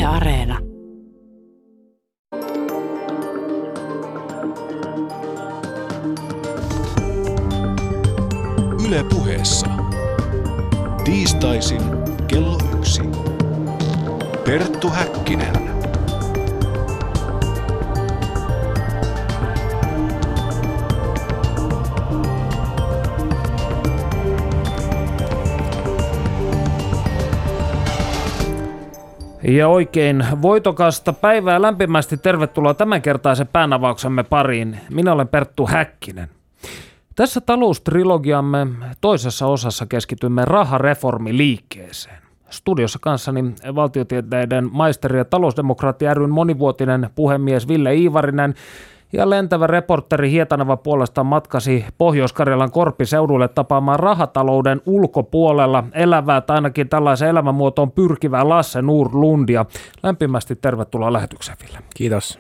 Areena. Yle Puheessa. Tiistaisin kello 1. Perttu Häkkinen. Ja oikein voitokasta päivää, lämpimästi tervetuloa tämänkertaisen päänavauksemme pariin. Minä olen Perttu Häkkinen. Tässä taloustrilogiamme toisessa osassa keskitymme rahareformiliikkeeseen. Studiossa kanssani valtiotieteiden maisteri ja talousdemokraatti ry:n monivuotinen puhemies Ville Iivarinen ja lentävä reporteri Hietaneva puolestaan matkasi Pohjois-Karjalan Korpiseudulle tapaamaan rahatalouden ulkopuolella elävää tai ainakin tällaisen elämänmuotoon pyrkivää Lasse Nordlundia. Lämpimästi tervetuloa lähetykseen, Ville. Kiitos.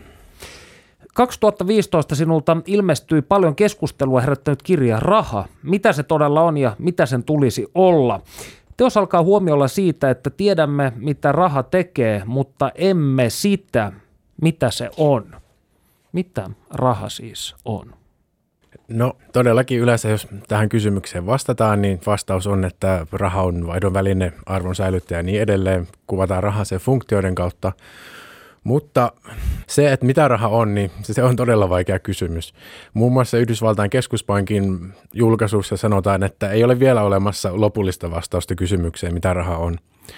2015 sinulta ilmestyi paljon keskustelua herättänyt kirja Raha. Mitä se todella on ja mitä sen tulisi olla? Teos alkaa huomiolla siitä, että tiedämme mitä raha tekee, mutta emme sitä, mitä se on. Mitä raha siis on? No todellakin yleensä, jos tähän kysymykseen vastataan, niin vastaus on, että raha on vaihdon väline, arvon säilyttäjä ja niin edelleen. Kuvataan rahaa sen funktioiden kautta. Mutta se, että mitä raha on, niin se on todella vaikea kysymys. Muun muassa Yhdysvaltain keskuspankin julkaisussa sanotaan, että ei ole vielä olemassa lopullista vastausta kysymykseen, mitä raha on.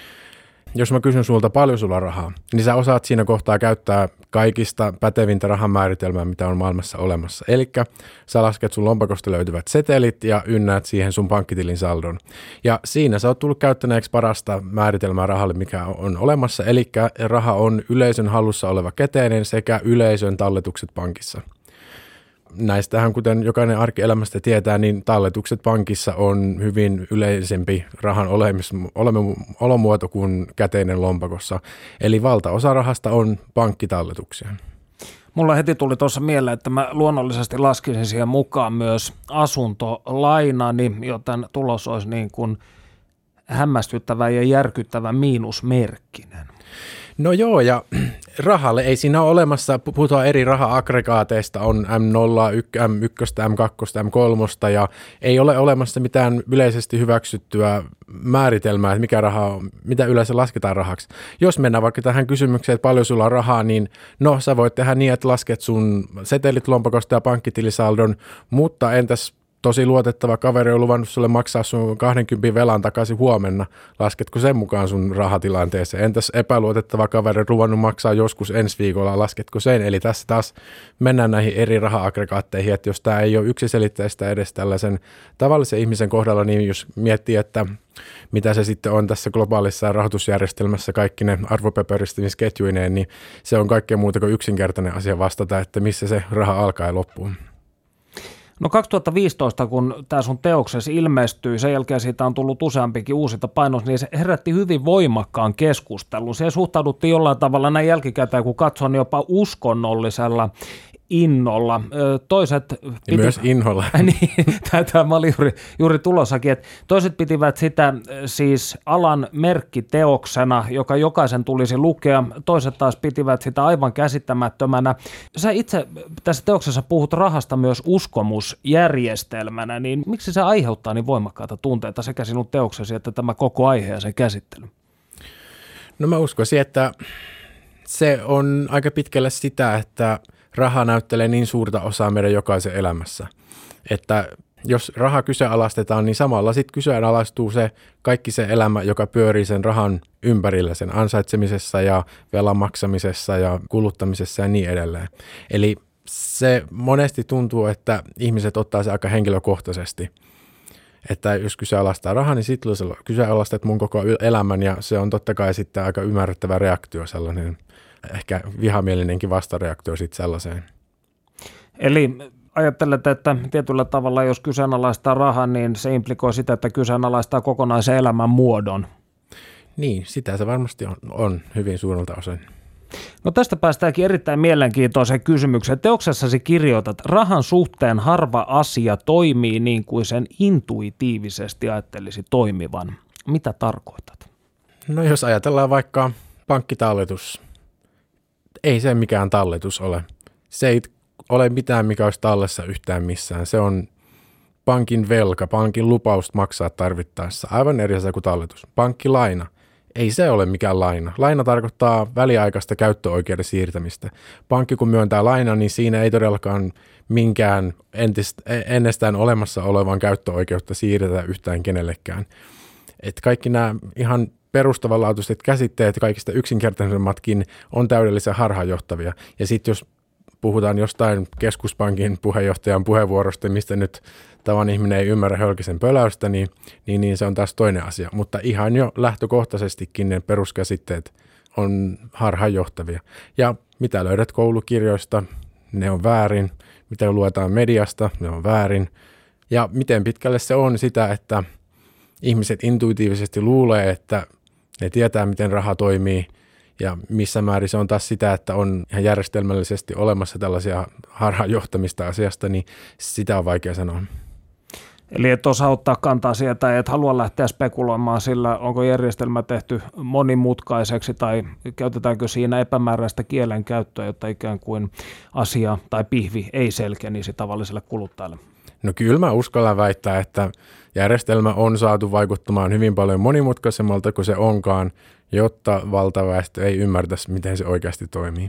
Jos mä kysyn sulta paljon sulla rahaa, niin sä osaat siinä kohtaa käyttää kaikista pätevintä rahan määritelmää, mitä on maailmassa olemassa. Elikkä sä lasket sun lompakosta löytyvät setelit ja ynnäät siihen sun pankkitilin saldon. Ja siinä sä oot tullut käyttäneeksi parasta määritelmää rahalle, mikä on olemassa. Elikkä raha on yleisön hallussa oleva käteinen sekä yleisön talletukset pankissa. Näistähän, kuten jokainen arkielämästä tietää, niin talletukset pankissa on hyvin yleisempi rahan olomuoto kuin käteinen lompakossa. Eli valtaosa rahasta on pankkitalletuksia. Mulla heti tuli tuossa mieleen, että mä luonnollisesti laskisin siihen mukaan myös asuntolainani, joten tulos olisi niin kuin hämmästyttävä ja järkyttävä miinusmerkkinen. No joo, ja rahalle ei siinä ole olemassa, puhutaan eri raha-aggregaateista, on M0, M1, M2, M3, ja ei ole olemassa mitään yleisesti hyväksyttyä määritelmää, että mikä raha on, mitä yleensä lasketaan rahaksi. Jos mennään vaikka tähän kysymykseen, että paljon sulla on rahaa, niin no sä voit tehdä niin, että lasket sun setelit lompakosta ja pankkitilisaldon, mutta entäs tosi luotettava kaveri on luvannut sulle maksaa sun 20 velan takaisin huomenna. Lasketko sen mukaan sun rahatilanteeseen? Entäs epäluotettava kaveri on luvannut maksaa joskus ensi viikolla? Lasketko sen? Eli tässä taas mennään näihin eri raha-aggregaatteihin, että jos tämä ei ole yksiselitteistä edes tällaisen tavallisen ihmisen kohdalla, niin jos miettii, että mitä se sitten on tässä globaalissa rahoitusjärjestelmässä kaikki ne arvopaperistämisketjuineen, niin se on kaikkea muuta kuin yksinkertainen asia vastata, että missä se raha alkaa ja loppuu. No 2015, kun tämä sun teoksesi ilmestyi, sen jälkeen siitä on tullut useampikin uusinta painos, niin se herätti hyvin voimakkaan keskustelun. Siihen suhtauduttiin jollain tavalla näin jälkikäteen, kun katson jopa uskonnollisella innolla. Toiset ja myös inholla. Niin, tämä oli juuri tulossakin, että toiset pitivät sitä siis alan merkkiteoksena, joka jokaisen tulisi lukea. Toiset taas pitivät sitä aivan käsittämättömänä. Sä itse tässä teoksessa puhut rahasta myös uskomusjärjestelmänä, niin miksi se aiheuttaa niin voimakkaita tunteita sekä sinun teoksesi että tämä koko aihe ja sen käsittely? No mä uskoisin, että se on aika pitkälle sitä, että raha näyttelee niin suurta osaa meidän jokaisen elämässä, että jos raha kyseenalaistetaan, niin samalla sitten kyseenalaistuu se kaikki se elämä, joka pyörii sen rahan ympärillä, sen ansaitsemisessa ja velan maksamisessa ja kuluttamisessa ja niin edelleen. Eli se monesti tuntuu, että ihmiset ottaa se aika henkilökohtaisesti. Että jos kyseenalaistaa rahaa, niin sitten kyseenalaistat mun koko elämän ja se on totta kai sitten aika ymmärrettävä reaktio, sellainen ehkä vihamielinenkin vastareaktio sitten sellaiseen. Eli ajattelet, että tietyllä tavalla jos kyseenalaistaa rahan, niin se implikoi sitä, että kyseenalaistaa kokonaisen elämän muodon. Niin, sitä se varmasti on hyvin suurelta osin. No tästä päästäänkin erittäin mielenkiintoiseen kysymykseen. Teoksessasi kirjoitat, rahan suhteen harva asia toimii niin kuin sen intuitiivisesti ajattelisi toimivan. Mitä tarkoitat? No jos ajatellaan vaikka Pankkitalletus. Ei se mikään talletus ole. Se ei ole mitään, mikä olisi tallessa yhtään missään. Se on pankin velka, pankin lupaus maksaa tarvittaessa. Aivan eri asia kuin talletus. Pankkilaina. Ei se ole mikään laina. Laina tarkoittaa väliaikaista käyttöoikeuden siirtämistä. Pankki kun myöntää laina, niin siinä ei todellakaan minkään ennestään olemassa olevan käyttöoikeutta siirretä yhtään kenellekään. Et kaikki nämä ihan perustavanlaatuiset käsitteet, kaikista yksinkertaisemmatkin, on täydellisen harhaanjohtavia. Ja sitten jos puhutaan jostain keskuspankin puheenjohtajan puheenvuorosta, mistä nyt tavan ihminen ei ymmärrä hölkisen pöläystä, niin se on taas toinen asia. Mutta ihan jo lähtökohtaisestikin ne peruskäsitteet on harhaanjohtavia. Ja mitä löydät koulukirjoista, ne on väärin. Mitä luetaan mediasta, ne on väärin. Ja miten pitkälle se on sitä, että ihmiset intuitiivisesti luulee, että ne tietää, miten raha toimii, ja missä määrin se on taas sitä, että on ihan järjestelmällisesti olemassa tällaisia harhaanjohtamista asiasta, niin sitä on vaikea sanoa. Eli et osaa ottaa kantaa sieltä, et halua lähteä spekuloimaan sillä, onko järjestelmä tehty monimutkaiseksi tai käytetäänkö siinä epämääräistä kielenkäyttöä, jotta ikään kuin asia tai pihvi ei selkenisi tavalliselle kuluttajalle. No kyllä mä uskallan väittää, että järjestelmä on saatu vaikuttamaan hyvin paljon monimutkaisemmalta kuin se onkaan, jotta valtaväestö ei ymmärtäisi, miten se oikeasti toimii.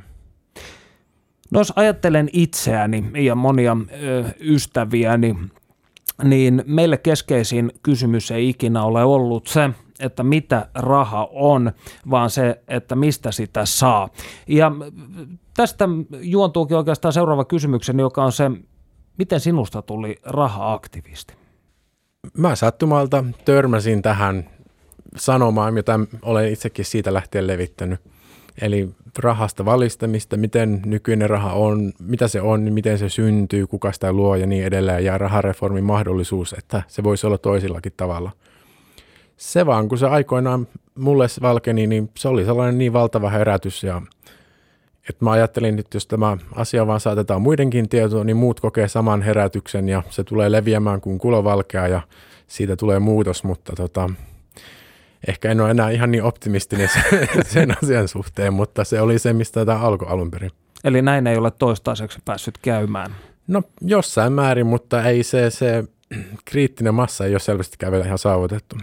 No jos ajattelen itseäni ja monia ystäviäni, niin meille keskeisin kysymys ei ikinä ole ollut se, että mitä raha on, vaan se, että mistä sitä saa. Ja tästä juontuukin oikeastaan seuraava kysymykseni, joka on se, miten sinusta tuli raha-aktivisti? Mä sattumalta törmäsin tähän sanomaan, jota olen itsekin siitä lähtien levittänyt. Eli rahasta valistamista, miten nykyinen raha on, mitä se on, miten se syntyy, kuka sitä luo ja niin edelleen. Ja rahareformin mahdollisuus, että se voisi olla toisillakin tavalla. Se vaan, kun se aikoinaan mulle valkeni, niin se oli sellainen niin valtava herätys. Ja että mä ajattelin, että jos tämä asia vaan saatetaan muidenkin tietoon, niin muut kokee saman herätyksen ja se tulee leviämään kuin kulovalkea ja siitä tulee muutos, mutta ehkä en ole enää ihan niin optimistinen sen asian suhteen, mutta se oli se, mistä tämä alkoi alun perin. Eli näin ei ole toistaiseksi päässyt käymään? No jossain määrin, mutta ei se kriittinen massa ei ole selvästikään vielä ihan saavutettu.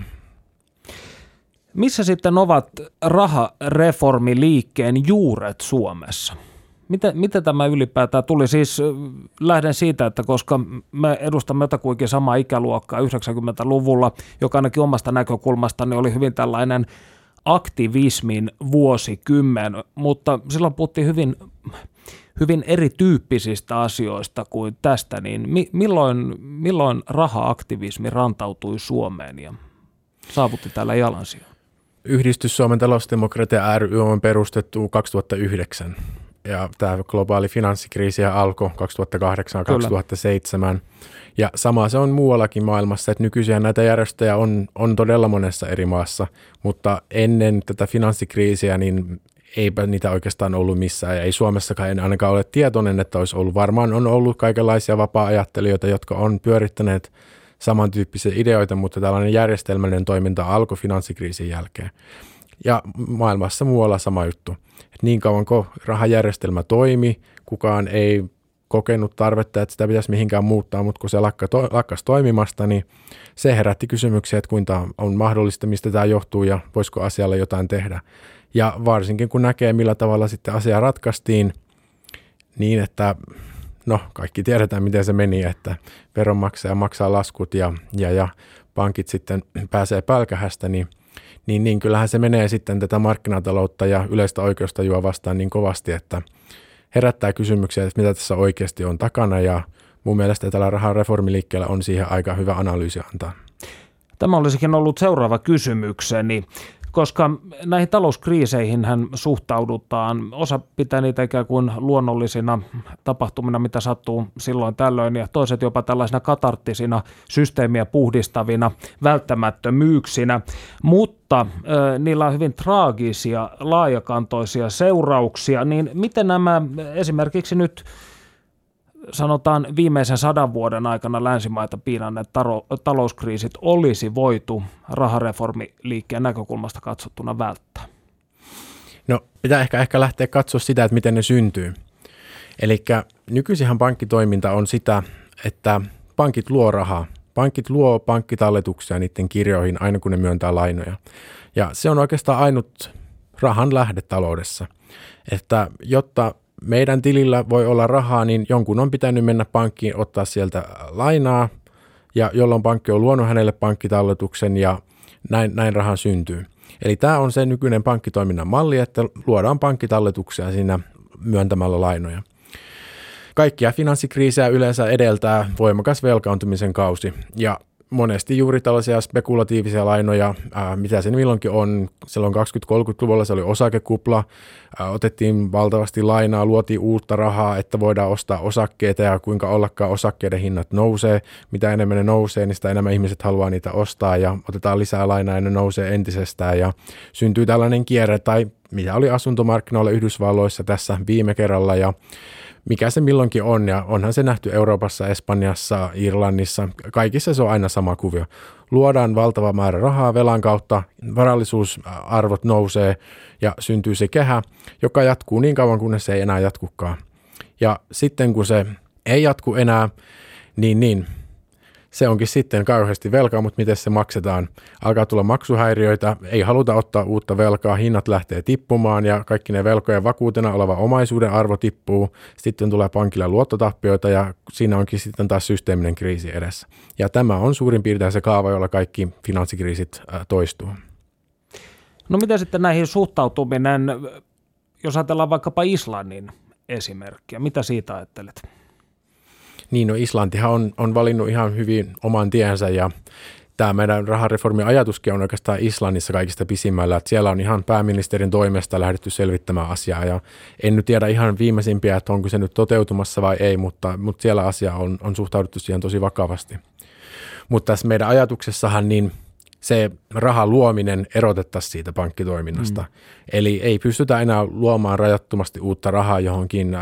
Missä sitten ovat rahareformiliikkeen juuret Suomessa? Miten tämä ylipäätään tuli? Siis lähden siitä, että koska me edustamme jotakuinkin samaa ikäluokkaa 90-luvulla, joka ainakin omasta näkökulmastani oli hyvin tällainen aktivismin vuosikymmen, mutta silloin puhuttiin hyvin erityyppisistä asioista kuin tästä, niin milloin raha-aktivismi rantautui Suomeen ja saavutti täällä jalansijaa? Yhdistys Suomen talousdemokratia ry on perustettu 2009 ja tämä globaali finanssikriisi alkoi 2008-2007 ja sama se on muuallakin maailmassa, että nykyisiä näitä järjestöjä on todella monessa eri maassa, mutta ennen tätä finanssikriisiä niin eipä niitä oikeastaan ollut missään ja ei Suomessakaan en ainakaan ole tietoinen, että olisi ollut. Varmaan on ollut kaikenlaisia vapaa-ajattelijoita, jotka on pyörittäneet samantyyppisiä ideoita, mutta tällainen järjestelmällinen toiminta alkoi finanssikriisin jälkeen. Ja maailmassa muualla sama juttu. Et niin kauan kuin rahajärjestelmä toimi, kukaan ei kokenut tarvetta, että sitä pitäisi mihinkään muuttaa, mutta kun se lakkasi toimimasta, niin se herätti kysymyksiä, että kuinka on mahdollista, mistä tämä johtuu ja voisiko asialle jotain tehdä. Ja varsinkin kun näkee, millä tavalla sitten asia ratkaistiin niin, että kaikki tiedetään, miten se meni, että veronmaksaja maksaa laskut ja pankit sitten pääsee pälkähästä, niin kyllähän se menee sitten tätä markkinataloutta ja yleistä oikeustajua vastaan niin kovasti, että herättää kysymyksiä, että mitä tässä oikeasti on takana ja mun mielestä tällä rahareformiliikkeellä on siihen aika hyvä analyysi antaa. Tämä olisikin ollut seuraava kysymykseni. Koska näihin talouskriiseihinhän suhtaudutaan, osa pitää niitä ikään kuin luonnollisina tapahtumina, mitä sattuu silloin tällöin, ja toiset jopa tällaisina katarttisina, systeemiä puhdistavina välttämättömyyksinä, mutta niillä on hyvin traagisia, laajakantoisia seurauksia, niin miten nämä esimerkiksi nyt sanotaan viimeisen 100 vuoden aikana länsimaita piinanneet talouskriisit olisi voitu rahareformiliikkeen näkökulmasta katsottuna välttää? pitää ehkä lähteä katsoa sitä, että miten ne syntyy. Eli nykyisinhän pankkitoiminta on sitä, että pankit luo rahaa. Pankit luo pankkitalletuksia niiden kirjoihin aina kun ne myöntää lainoja. Ja se on oikeastaan ainut rahan lähde taloudessa. Että jotta meidän tilillä voi olla rahaa, niin jonkun on pitänyt mennä pankkiin, ottaa sieltä lainaa, ja jolloin pankki on luonut hänelle pankkitalletuksen ja näin raha syntyy. Eli tämä on se nykyinen pankkitoiminnan malli, että luodaan pankkitalletuksia siinä myöntämällä lainoja. Kaikkia finanssikriisejä yleensä edeltää voimakas velkaantumisen kausi ja monesti juuri tällaisia spekulatiivisia lainoja, mitä se milloinkin on. Silloin 20-30-luvulla se oli osakekupla, otettiin valtavasti lainaa, luotiin uutta rahaa, että voidaan ostaa osakkeita ja kuinka ollakaan osakkeiden hinnat nousee. Mitä enemmän ne nousee, niin sitä enemmän ihmiset haluaa niitä ostaa ja otetaan lisää lainaa ja ne nousee entisestään ja syntyy tällainen kierre tai mitä oli asuntomarkkinoilla Yhdysvalloissa tässä viime kerralla ja mikä se milloinkin on, ja onhan se nähty Euroopassa, Espanjassa, Irlannissa, kaikissa se on aina sama kuvio. Luodaan valtava määrä rahaa velan kautta, varallisuusarvot nousee ja syntyy se kehä, joka jatkuu niin kauan, kunnes se ei enää jatkukaan. Ja sitten kun se ei jatku enää, niin se onkin sitten kauheasti velkaa, mutta miten se maksetaan? Alkaa tulla maksuhäiriöitä, ei haluta ottaa uutta velkaa, hinnat lähtee tippumaan ja kaikki ne velkojen vakuutena oleva omaisuuden arvo tippuu. Sitten tulee pankille luottotappioita ja siinä onkin sitten taas systeeminen kriisi edessä. Ja tämä on suurin piirtein se kaava, jolla kaikki finanssikriisit toistuu. No mitä sitten näihin suhtautuminen, jos ajatellaan vaikkapa Islannin esimerkkiä, mitä siitä ajattelet? Niin, no Islantihan on valinnut ihan hyvin oman tiensä ja tämä meidän rahareformin ajatuskin on oikeastaan Islannissa kaikista pisimmällä, että siellä on ihan pääministerin toimesta lähdetty selvittämään asiaa ja en nyt tiedä ihan viimeisimpiä, että onko se nyt toteutumassa vai ei, mutta siellä asia on suhtauduttu siihen tosi vakavasti. Mutta tässä meidän ajatuksessahan niin se rahan luominen erotettaisiin siitä pankkitoiminnasta. Eli ei pystytä enää luomaan rajattomasti uutta rahaa johonkin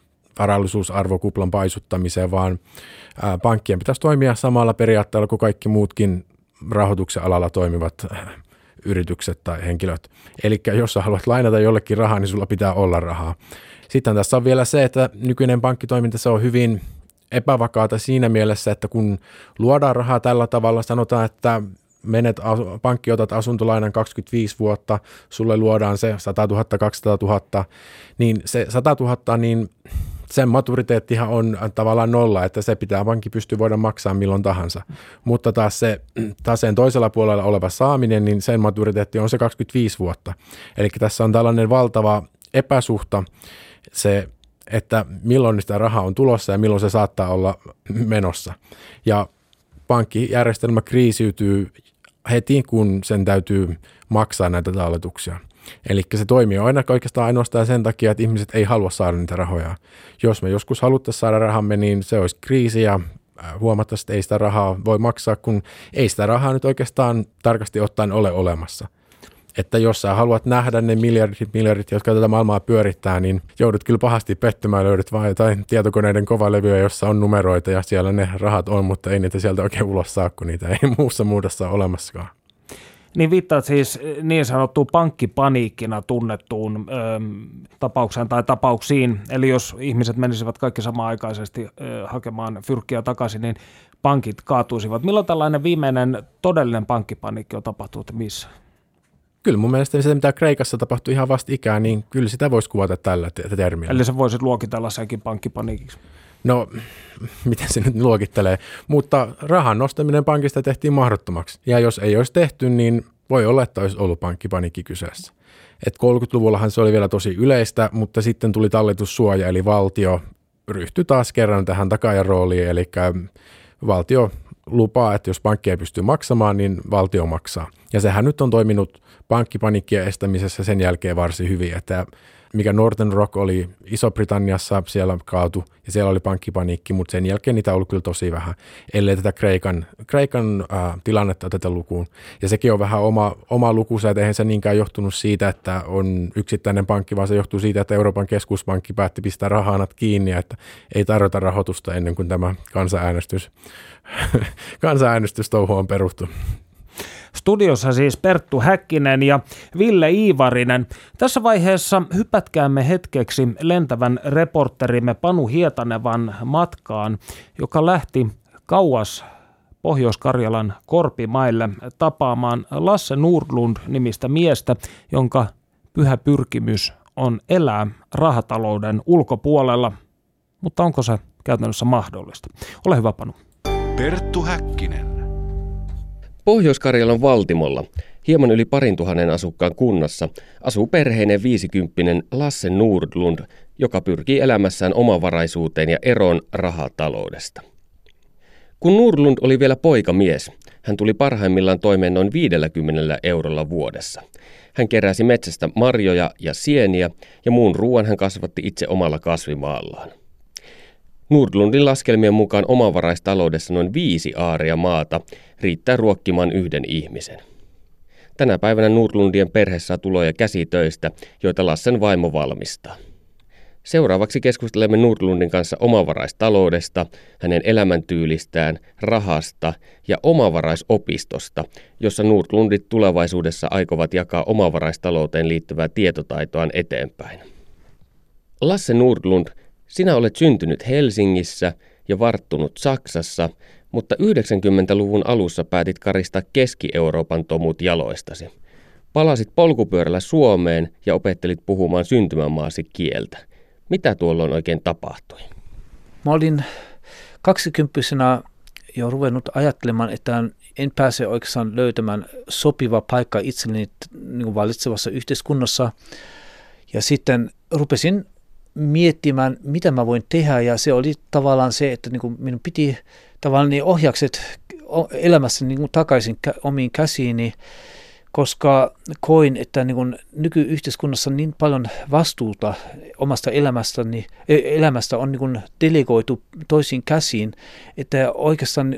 varallisuusarvokuplan paisuttamiseen, vaan pankkien pitäisi toimia samalla periaatteella kuin kaikki muutkin rahoituksen alalla toimivat yritykset tai henkilöt. Eli jos sä haluat lainata jollekin rahaa, niin sulla pitää olla rahaa. Sitten tässä on vielä se, että nykyinen pankkitoiminta se on hyvin epävakaata siinä mielessä, että kun luodaan rahaa tällä tavalla, sanotaan, että menet pankki, otat asuntolainan 25 vuotta, sulle luodaan se 100 000, 200 000, niin se 100 000, niin sen maturiteettihan on tavallaan nolla, että se pitää pankki pystyä voida maksaa milloin tahansa. Mutta taas se taseen toisella puolella oleva saaminen, niin sen maturiteetti on se 25 vuotta. Eli tässä on tällainen valtava epäsuhta se, että milloin sitä rahaa on tulossa ja milloin se saattaa olla menossa. Ja pankkijärjestelmä kriisiytyy heti, kun sen täytyy maksaa näitä talletuksia. Eli se toimii aina oikeastaan ainoastaan sen takia, että ihmiset ei halua saada niitä rahoja. Jos me joskus haluttaisiin saada rahamme, niin se olisi kriisi ja huomattavasti ei sitä rahaa voi maksaa, kun ei sitä rahaa nyt oikeastaan tarkasti ottaen ole olemassa. Että jos sä haluat nähdä ne miljardit, jotka tätä maailmaa pyörittää, niin joudut kyllä pahasti pettymään, löydät vain jotain tietokoneiden kovalevyjä, jossa on numeroita ja siellä ne rahat on, mutta ei niitä sieltä oikein ulos saa, kun niitä ei muussa muodossa ole olemassakaan. Niin viittaat siis niin sanottuun pankkipaniikkina tunnettuun tapaukseen tai tapauksiin. Eli jos ihmiset menisivät kaikki samanaikaisesti hakemaan fyrkkiä takaisin, niin pankit kaatuisivat. Milloin tällainen viimeinen todellinen pankkipaniikki on tapahtunut missä? Kyllä mun mielestä se, mitä Kreikassa tapahtui ihan vastikään, niin kyllä sitä voisi kuvata tällä termillä. Eli se voisit luokitella senkin pankkipaniikiksi? No, miten se nyt luokittelee, mutta rahan nostaminen pankista tehtiin mahdottomaksi. Ja jos ei olisi tehty, niin voi olla, että olisi ollut pankkipaniikki kyseessä. Et 30-luvullahan se oli vielä tosi yleistä, mutta sitten tuli talletussuoja, eli valtio ryhtyi taas kerran tähän takaajan rooliin, eli valtio lupaa, että jos pankki ei pysty maksamaan, niin valtio maksaa. Ja sehän nyt on toiminut pankkipaniikkien estämisessä sen jälkeen varsin hyvin, että mikä Northern Rock oli Iso-Britanniassa, siellä kaatu ja siellä oli pankkipaniikki, mutta sen jälkeen niitä on ollut kyllä tosi vähän, ellei tätä Kreikan tilannetta oteta lukuun. Ja sekin on vähän oma lukunsa, että eihän se niinkään johtunut siitä, että on yksittäinen pankki, vaan se johtuu siitä, että Euroopan keskuspankki päätti pistää rahanat kiinni, että ei tarjota rahoitusta ennen kuin tämä kansanäänestystouhu on peruttu. Studiossa siis Perttu Häkkinen ja Ville Iivarinen. Tässä vaiheessa hypätkäämme hetkeksi lentävän reporterimme Panu Hietanevan matkaan, joka lähti kauas Pohjois-Karjalan Korpimaille tapaamaan Lasse Nordlund-nimistä miestä, jonka pyhä pyrkimys on elää rahatalouden ulkopuolella. Mutta onko se käytännössä mahdollista? Ole hyvä, Panu. Perttu Häkkinen. Pohjois-Karjalan Valtimolla, hieman yli 2000 asukkaan kunnassa, asuu perheinen 50-vuotias Lasse Nordlund, joka pyrkii elämässään omavaraisuuteen ja eroon rahataloudesta. Kun Nordlund oli vielä poikamies, hän tuli parhaimmillaan toimeen noin 50 eurolla vuodessa. Hän keräsi metsästä marjoja ja sieniä ja muun ruoan hän kasvatti itse omalla kasvimaallaan. Nordlundin laskelmien mukaan omavaraistaloudessa noin 5 aaria maata riittää ruokkimaan yhden ihmisen. Tänä päivänä Nordlundien perhe saa tuloja käsitöistä, joita Lassen vaimo valmistaa. Seuraavaksi keskustelemme Nordlundin kanssa omavaraistaloudesta, hänen elämäntyylistään, rahasta ja omavaraisopistosta, jossa Nordlundit tulevaisuudessa aikovat jakaa omavaraistalouteen liittyvää tietotaitoaan eteenpäin. Lasse Nordlund, sinä olet syntynyt Helsingissä ja varttunut Saksassa, mutta 90-luvun alussa päätit karistaa Keski-Euroopan tomut jaloistasi. Palasit polkupyörällä Suomeen ja opettelit puhumaan syntymämaasi kieltä. Mitä tuolloin oikein tapahtui? Mä olin 20-vuotiaana jo ruvennut ajattelemaan, että en pääse oikeastaan löytämään sopiva paikka itselleni niin valitsevassa yhteiskunnassa. Ja sitten rupesin miettimään, mitä mä voin tehdä, ja se oli tavallaan se, että niin minun piti tavallaan ne ohjakset elämässä niin takaisin omiin käsiini, koska koin, että niin nykyyhteiskunnassa on niin paljon vastuuta omasta elämästä on niin delegoitu toisiin käsiin, että oikeastaan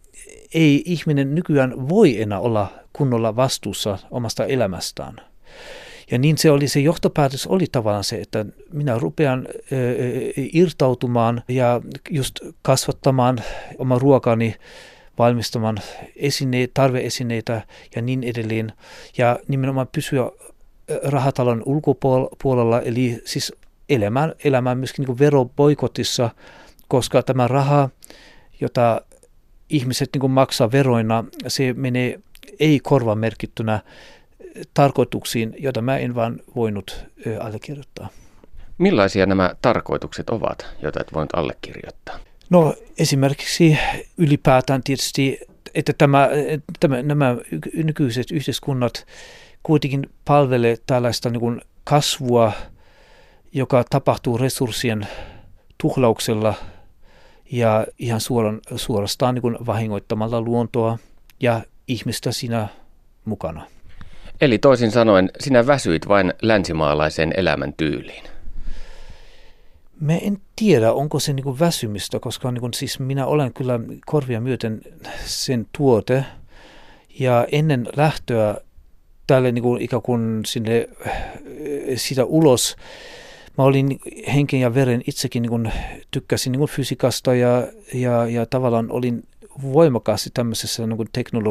ei ihminen nykyään voi enää olla kunnolla vastuussa omasta elämästään. Ja niin se johtopäätös oli tavallaan se, että minä rupean irtautumaan ja just kasvattamaan oma ruokani, valmistamaan tarveesineitä ja niin edelleen. Ja nimenomaan pysyä rahatalon ulkopuolella, eli siis elämään myöskin niin veroboikotissa, koska tämä raha, jota ihmiset niin maksaa veroina, se menee ei korvamerkittynä tarkoituksiin, joita mä en vaan voinut allekirjoittaa. Millaisia nämä tarkoitukset ovat, joita et voinut allekirjoittaa? No esimerkiksi ylipäätään tietysti, että nämä nykyiset yhteiskunnat kuitenkin palvelee tällaista niin kuin kasvua, joka tapahtuu resurssien tuhlauksella ja ihan suorastaan niin kuin vahingoittamalla luontoa ja ihmistä siinä mukana. Eli toisin sanoen, sinä väsyit vain länsimaalaiseen elämäntyyliin. Mä en tiedä, onko se niin kuin väsymistä, koska niin kuin, siis minä olen kyllä korvia myöten sen tuote. Ja ennen lähtöä tälle niin kuin, ikään kuin sinne sitä ulos, mä olin henken ja veren itsekin, niin kuin, tykkäsin niin kuin fysiikasta ja tavallaan olin voimakkaasti tämmöisessä niin kuin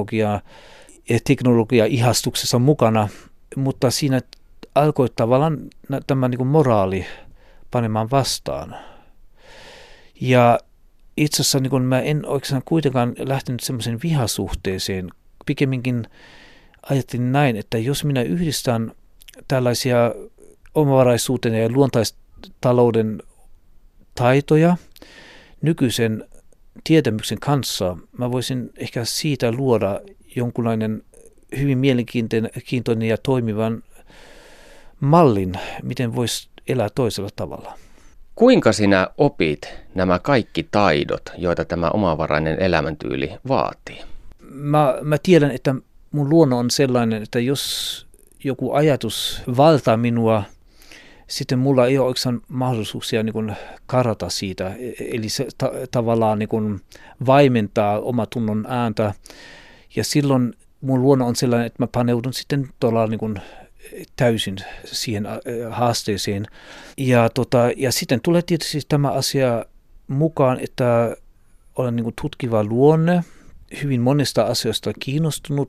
teknologia-ihastuksessa mukana, mutta siinä alkoi tavallaan tämä niin kuin moraali panemaan vastaan. Ja itse asiassa niin mä en oikeastaan kuitenkaan lähtenyt semmoisen vihasuhteeseen. Pikemminkin ajattelin näin, että jos minä yhdistän tällaisia omavaraisuuden ja luontaistalouden taitoja nykyisen tietämyksen kanssa, mä voisin ehkä siitä luoda jonkunlainen hyvin mielenkiintoinen ja toimivan mallin, miten voisi elää toisella tavalla. Kuinka sinä opit nämä kaikki taidot, joita tämä omavarainen elämäntyyli vaatii? Mä tiedän, että mun luonne on sellainen, että jos joku ajatus valtaa minua, sitten mulla ei ole oikeastaan mahdollisuuksia niin kuin karata siitä. Eli se tavallaan niin kuin vaimentaa omatunnon ääntä. Ja silloin mun luonne on sellainen, että mä paneudun sitten niin kuin täysin siihen haasteeseen. Ja sitten tulee tietysti tämä asia mukaan, että olen niin kuin tutkiva luonne hyvin monesta asioista kiinnostunut,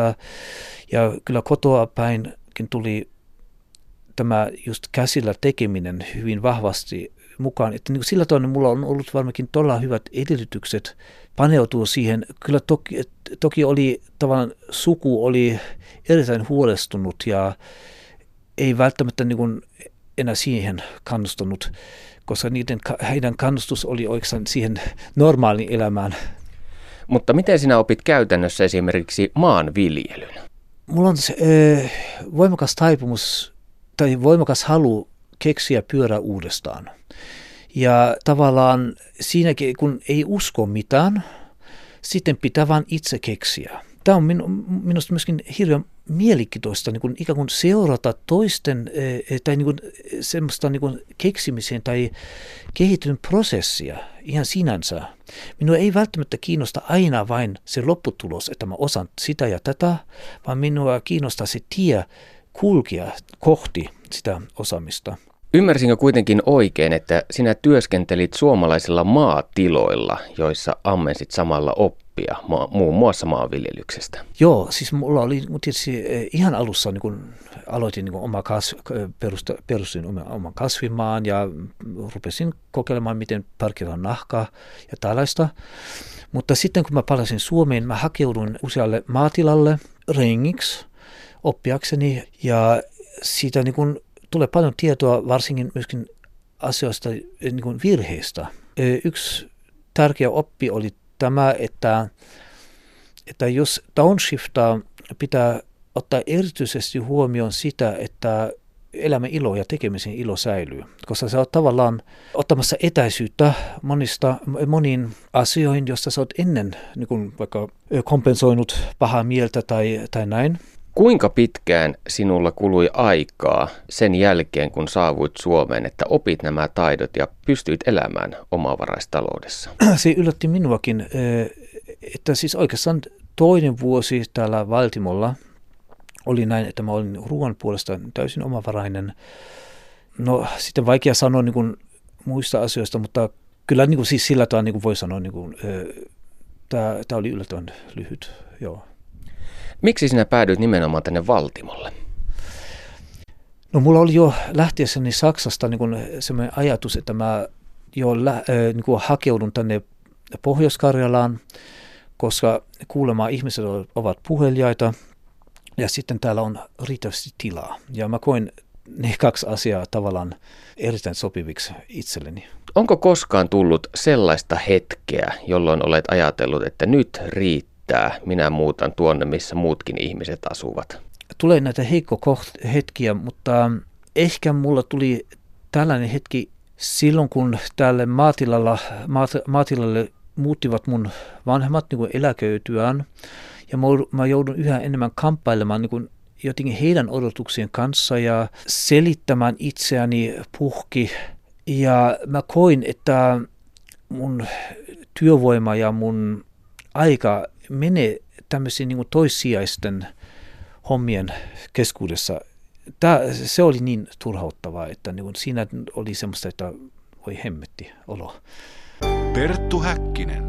ja kyllä kotoa päinkin tuli tämä just käsillä tekeminen hyvin vahvasti mukaan. Että niin sillä tavalla mulla on ollut varmaankin todella hyvät edellytykset paneutua siihen. Kyllä toki oli tavallaan suku oli erittäin huolestunut ja ei välttämättä niin kuin enää siihen kannustanut, koska heidän kannustus oli oikeastaan siihen normaaliin elämään. Mutta miten sinä opit käytännössä esimerkiksi maanviljelyn? Mulla on voimakas taipumus tai voimakas halu keksiä pyörä uudestaan. Ja tavallaan siinäkin, kun ei usko mitään, sitten pitää vain itse keksiä. Tämä on minusta myöskin hirveän mielenkiintoista niin kuin ikään kuin seurata toisten tai niin kuin semmoista niin kuin keksimiseen tai kehityn prosessia ihan sinänsä. Minua ei välttämättä kiinnosta aina vain se lopputulos, että mä osaan sitä ja tätä, vaan minua kiinnostaa se tie kulkea kohti sitä osaamista. Ymmärsinkö kuitenkin oikein, että sinä työskentelit suomalaisilla maatiloilla, joissa ammensit samalla oppia, muun muassa maanviljelyksestä? Joo, siis mulla oli tietysti ihan alussa, niin kun aloitin niin perustin oman kasvimaan ja rupesin kokeilemaan, miten parkilla nahkaa ja tällaista. Mutta sitten kun mä palasin Suomeen, mä hakeuduin usealle maatilalle rengiksi oppiakseni ja siitä niin kun tulee paljon tietoa varsinkin myöskin asioista niin kuin virheistä. Yksi tärkeä oppi oli tämä, että jos downshiftaa, pitää ottaa erityisesti huomioon sitä, että elämän ilo ja tekemisen ilo säilyy. Koska sä oot tavallaan ottamassa etäisyyttä moniin asioihin, joista sä oot ennen niin kuin vaikka kompensoinut pahaa mieltä tai näin. Kuinka pitkään sinulla kului aikaa sen jälkeen, kun saavuit Suomeen, että opit nämä taidot ja pystyit elämään omavaraistaloudessa? Se yllätti minuakin, että siis oikeastaan toinen vuosi täällä Valtimolla oli näin, että mä olin ruoan puolesta täysin omavarainen. No sitten vaikea sanoa niin kuin muista asioista, mutta kyllä niin kuin siis sillä tavalla niin kuin voi sanoa, niin kuin, tämä oli yllättävän lyhyt, joo. Miksi sinä päädyit nimenomaan tänne Valtimolle? No mulla oli jo lähtiessäni Saksasta niin kuin sellainen ajatus, että mä jo niin kuin hakeudun tänne Pohjois-Karjalaan, koska kuulemma ihmiset ovat puheliaita ja sitten täällä on riittävästi tilaa. Ja mä koin ne kaksi asiaa tavallaan erittäin sopiviksi itselleni. Onko koskaan tullut sellaista hetkeä, jolloin olet ajatellut, että nyt riittää? Minä muutan tuonne, missä muutkin ihmiset asuvat. Tulee näitä hetkiä, mutta ehkä mulla tuli tällainen hetki silloin, kun tälle maatilalle muuttivat mun vanhemmat niin kuin eläköityään. Ja mä joudun yhä enemmän kamppailemaan niin kuin jotenkin heidän odotuksien kanssa ja selittämään itseäni puhki. Ja mä koin, että mun työvoima ja mun aika menee tämmöisiin niin kuin toissijaisten hommien keskuudessa. Se oli niin turhauttavaa, että niin kuin siinä oli semmoista, että voi hemmetti olo. Perttu Häkkinen.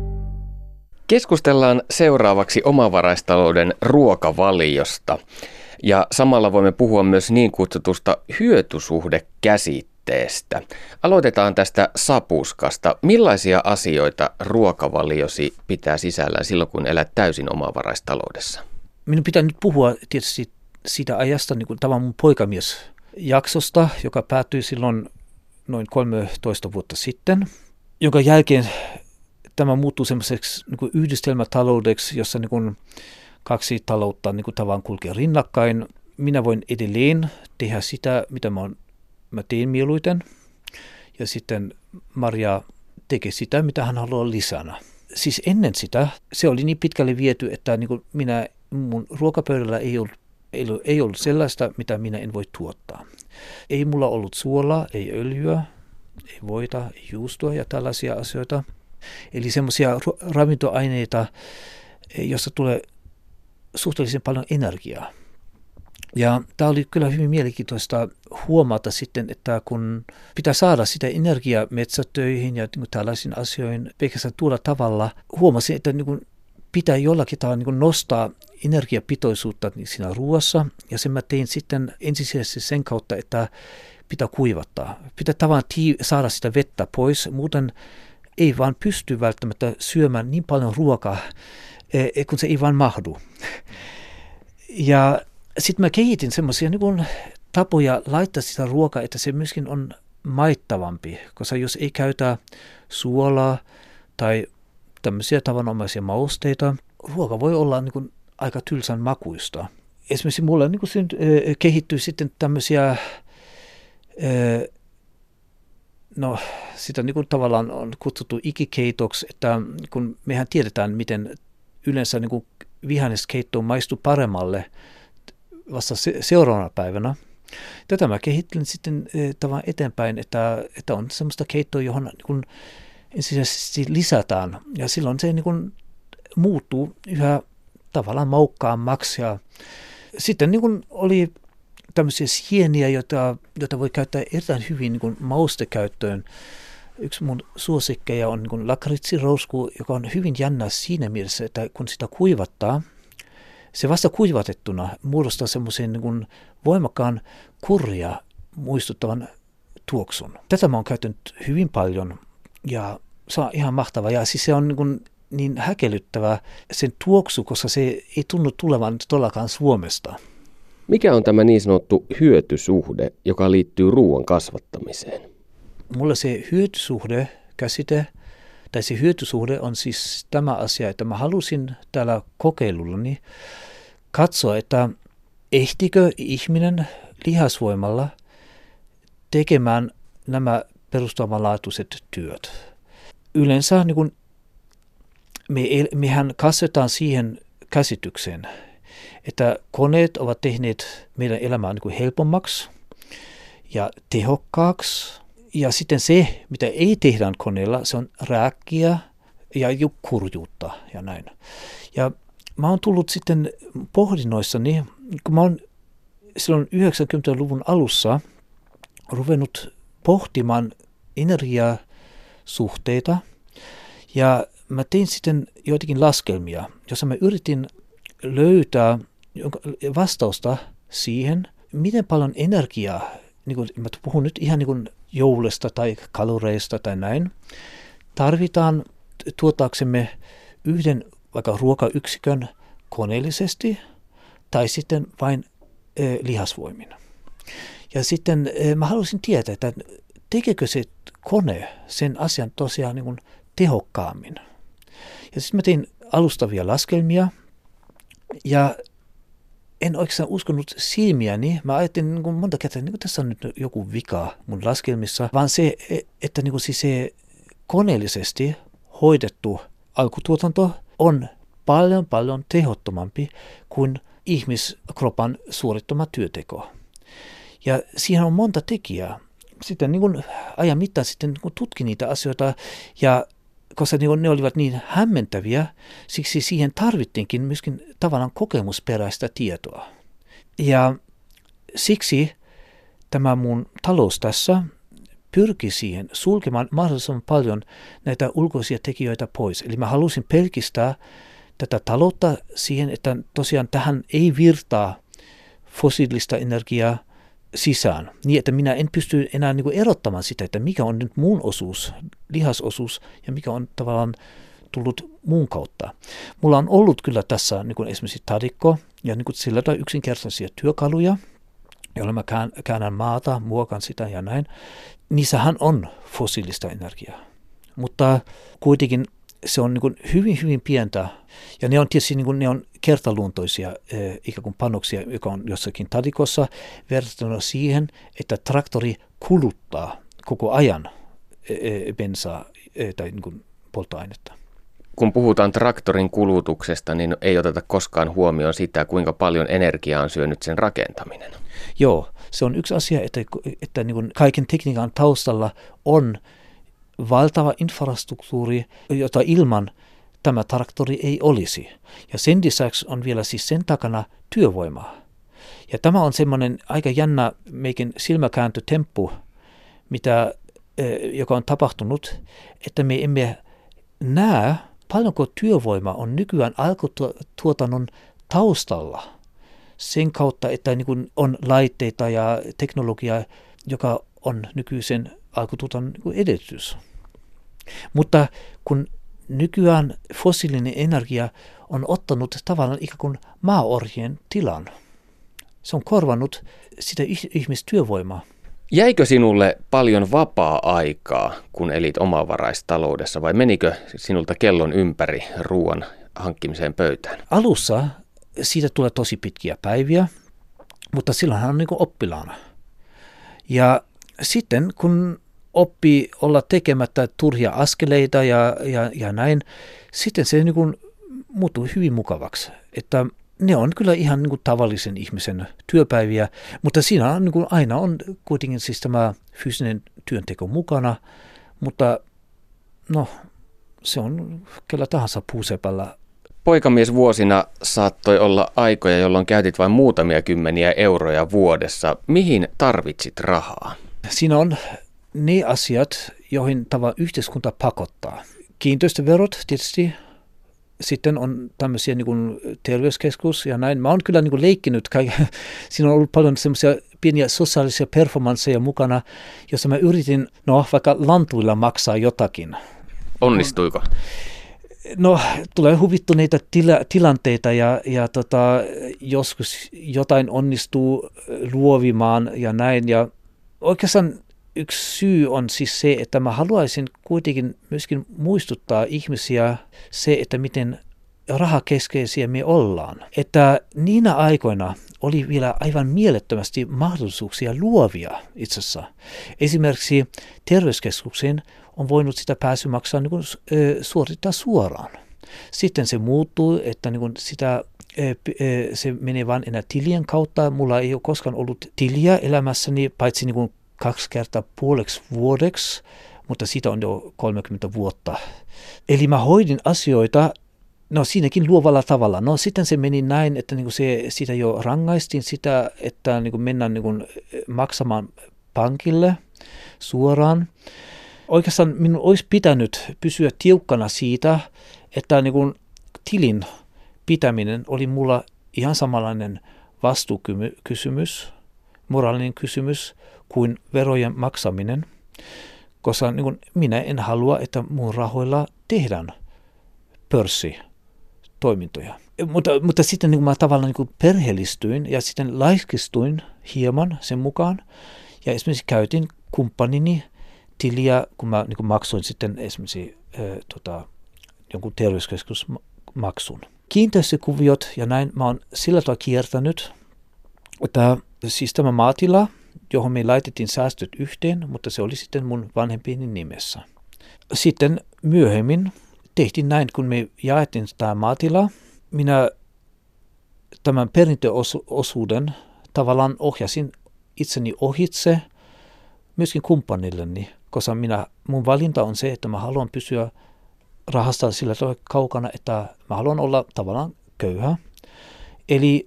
Keskustellaan seuraavaksi omavaraistalouden ruokavaliosta. Ja samalla voimme puhua myös niin kutsutusta hyötysuhdekäsitteestä. Aloitetaan tästä sapuskasta. Millaisia asioita ruokavaliosi pitää sisällään silloin, kun elät täysin omavaraistaloudessa? Minun pitää nyt puhua tietysti siitä ajasta niin kuin tavan mun poikamiesjaksosta, joka päättyi silloin noin 13 vuotta sitten, jonka jälkeen tämä muuttuu semmoiseksi niin kuin yhdistelmätaloudeksi, jossa niin kuin kaksi taloutta niin kuin tavan kulkee rinnakkain. Minä voin edelleen tehdä sitä, mitä mä teen mieluiten, ja sitten Maria tekee sitä, mitä hän haluaa lisänä. Siis ennen sitä se oli niin pitkälle viety, että niin kuin mun ruokapöydällä ei ollut sellaista, mitä minä en voi tuottaa. Ei mulla ollut suolaa, ei öljyä, ei voita, ei juustoa ja tällaisia asioita. Eli semmoisia ravintoaineita, joista tulee suhteellisen paljon energiaa. Ja tämä oli kyllä hyvin mielenkiintoista huomata sitten, että kun pitää saada sitä energiaa metsätöihin ja niin tällaisiin asioihin pelkästään tuolla tavalla, huomasin, että niin pitää jollakin tavalla niin kuin nostaa energiapitoisuutta siinä ruoassa, ja sen mä tein sitten ensisijaisesti sen kautta, että pitää kuivattaa. Pitää tavallaan saada sitä vettä pois, muuten ei vaan pysty välttämättä syömään niin paljon ruokaa, kun se ei vaan mahdu. Ja sitten mä kehitin semmoisia niin tapoja laittaa sitä ruokaa, että se myöskin on maittavampi, koska jos ei käytä suolaa tai tämmöisiä tavanomaisia mausteita, ruoka voi olla niin kuin aika tylsän makuista. Esimerkiksi mulla niin kuin kehittyy sitten tämmöisiä, sitä niin kuin tavallaan on kutsuttu ikikeitoksi, että kun mehän tiedetään, miten yleensä niin kuin vihanneskeitto maistuu paremmalle vasta seuraavana päivänä. Tätä mä kehittelin sitten tavan eteenpäin, että on semmoista keittoa, johon niin kuin ensisijaisesti lisätään, ja silloin se niin kuin muuttuu yhä tavallaan maukkaammaksi. Ja sitten niin kuin oli tämmöisiä sieniä, joita voi käyttää erittäin hyvin niin kuin maustekäyttöön. Yksi mun suosikkeja on niin kuin lakritsirousku, joka on hyvin jännä siinä mielessä, että kun sitä kuivattaa, se vasta kuivatettuna muodostaa semmoisen niin kuin voimakkaan kurria muistuttavan tuoksun. Tätä mä oon käyttänyt hyvin paljon ja se on ihan mahtavaa. Ja siis se on niin häkellyttävä sen tuoksu, koska se ei tunnu tulevan todellakaan Suomesta. Mikä on tämä niin sanottu hyötysuhde, joka liittyy ruoan kasvattamiseen? Mulle se hyötysuhde-käsite, tai se hyötysuhde on siis tämä asia, että mä halusin täällä kokeilullani katsoa, että ehtikö ihminen lihasvoimalla tekemään nämä perustavanlaatuiset työt. Yleensä niin kun mehän kasvetaan siihen käsitykseen, että koneet ovat tehneet meidän elämää niin kuin helpommaksi ja tehokkaaksi. Ja sitten se, mitä ei tehdä koneella, se on rääkkiä ja kurjuutta ja näin. Ja mä oon tullut sitten pohdinnoissani, kun mä oon silloin 90-luvun alussa ruvennut pohtimaan energiasuhteita, ja mä tein sitten joitakin laskelmia, jossa mä yritin löytää vastausta siihen, miten paljon energiaa, niin kuin mä puhun nyt ihan niin kuin joulesta tai kaloreista tai näin, tarvitaan tuottaaksemme yhden vaikka ruokayksikön koneellisesti tai sitten vain lihasvoimin. Ja sitten mä halusin tietää, että tekeekö se kone sen asian tosiaan niin kuin tehokkaammin. Ja sitten mä tein alustavia laskelmia ja en oikeastaan uskonut silmiäni. Mä ajattelin niin kuin monta kertaa, että niin tässä on nyt joku vika mun laskelmissa, vaan se, että niin kuin siis se koneellisesti hoidettu alkutuotanto on paljon tehottomampi kuin ihmiskropan suorittama työteko. Ja siihen on monta tekijää. Sitten niin kuin ajan mittaan sitten niin kuin tutkin niitä asioita, ja koska ne olivat niin hämmentäviä, siksi siihen tarvittiinkin myöskin tavallaan kokemusperäistä tietoa. Ja siksi tämä mun talous tässä pyrki siihen sulkemaan mahdollisimman paljon näitä ulkoisia tekijöitä pois. Eli mä halusin pelkistää tätä taloutta siihen, että tosiaan tähän ei virtaa fossiilista energiaa sisään, niin että minä en pysty enää niin kuin erottamaan sitä, että mikä on nyt mun osuus, lihasosuus, ja mikä on tavallaan tullut muun kautta. Mulla on ollut kyllä tässä niin kuin esimerkiksi tadikko ja niin kuin sillä tavalla yksinkertaisia työkaluja, joilla mä käännän maata, muokan sitä ja näin. Niissähän on fossiilista energiaa, mutta kuitenkin se on niin kuin hyvin pientä, ja ne on tietysti niin kuin, ne on kertaluontoisia ikään kuin panoksia, joka on jossakin tadikossa, verrattuna siihen, että traktori kuluttaa koko ajan bensaa tai niin kuin polttoainetta. Kun puhutaan traktorin kulutuksesta, niin ei oteta koskaan huomioon sitä, kuinka paljon energiaa on syönyt sen rakentaminen. Joo, se on yksi asia, että niin kuin kaiken tekniikan taustalla on valtava infrastruktuuri, jota ilman tämä traktori ei olisi. Ja sen lisäksi on vielä siis sen takana työvoimaa. Ja tämä on semmoinen aika jännä meikin silmäkääntötemppu, joka on tapahtunut, että me emme näe paljonko työvoima on nykyään alkutuotannon taustalla sen kautta, että niin kuin on laitteita ja teknologiaa, joka on nykyisen alkutuotannon niin kuin edellytys. Mutta kun nykyään fossiilinen energia on ottanut tavallaan ikään kuin maaorjien tilan, se on korvannut sitä ihmistyövoimaa. Jäikö sinulle paljon vapaa-aikaa, kun elit omavaraistaloudessa, vai menikö sinulta kellon ympäri ruoan hankkimiseen pöytään? Alussa siitä tulee tosi pitkiä päiviä, mutta silloinhan on niin kuin oppilaana. Ja sitten kun oppii olla tekemättä turhia askeleita ja näin, sitten se niin kuin muuttuu hyvin mukavaksi. Että ne on kyllä ihan niin kuin tavallisen ihmisen työpäiviä, mutta siinä on, niin kuin aina on kuitenkin siis tämä fyysinen työnteko mukana, mutta no se on kyllä tahansa puusepällä. Poikamiesvuosina saattoi olla aikoja, jolloin käytit vain muutamia kymmeniä euroja vuodessa. Mihin tarvitsit rahaa? Siinä on ne asiat, joihin yhteiskunta pakottaa. Kiinteistöverot tietysti. Sitten on tämmöisiä niin kuin terveyskeskus ja näin. Mä oon kyllä niin kuin leikkinyt. Siinä on ollut paljon semmoisia pieniä sosiaalisia performansseja mukana, jossa mä yritin vaikka lantuilla maksaa jotakin. Onnistuiko? No, tulee huvittuneita tilanteita ja joskus jotain onnistuu luovimaan ja näin. Ja oikeastaan yksi syy on siis se, että mä haluaisin kuitenkin myöskin muistuttaa ihmisiä se, että miten rahakeskeisiä me ollaan. Että niinä aikoina oli vielä aivan mielettömästi mahdollisuuksia luovia itse asiassa. Esimerkiksi terveyskeskuksiin on voinut sitä pääsymaksaa niin kuin, suorittaa suoraan. Sitten se muuttuu, että niin kuin se menee vain enää tilien kautta. Mulla ei ole koskaan ollut tiliä elämässäni, paitsi niin kuin 2 kertaa puoleksi vuodeksi, mutta siitä on jo 30 vuotta. Eli mä hoidin asioita, siinäkin luovalla tavalla. No sitten se meni näin, että niin kuin siitä jo rangaistiin sitä, että niin kuin mennään niin kuin maksamaan pankille suoraan. Oikeastaan minun olisi pitänyt pysyä tiukkana siitä, että niin kuin tilin pitäminen oli mulla ihan samanlainen vastuukysymys, moraalinen kysymys kuin verojen maksaminen, koska niin kuin minä en halua, että mun rahoilla tehdään pörssitoimintoja. Mutta sitten niin kuin mä tavallaan niin kuin perheellistyin ja sitten laiskistuin hieman sen mukaan ja esimerkiksi käytin kumppanini tiliä, kun mä niin kuin maksoin sitten esimerkiksi jonkun terveyskeskusmaksun. Kiinteistökuviot ja näin mä oon sillä tavalla kiertänyt, että siis tämä maatila, johon me laitettiin säästöt yhteen, mutta se oli sitten mun vanhempieni nimessä. Sitten myöhemmin tehtiin näin, kun me jaettiin tämä maatila, minä tämän perintöosuuden tavallaan ohjasin itseni ohitse myöskin kumppanilleni, koska mun valinta on se, että mä haluan pysyä rahasta sillä tavalla kaukana, että mä haluan olla tavallaan köyhä. Eli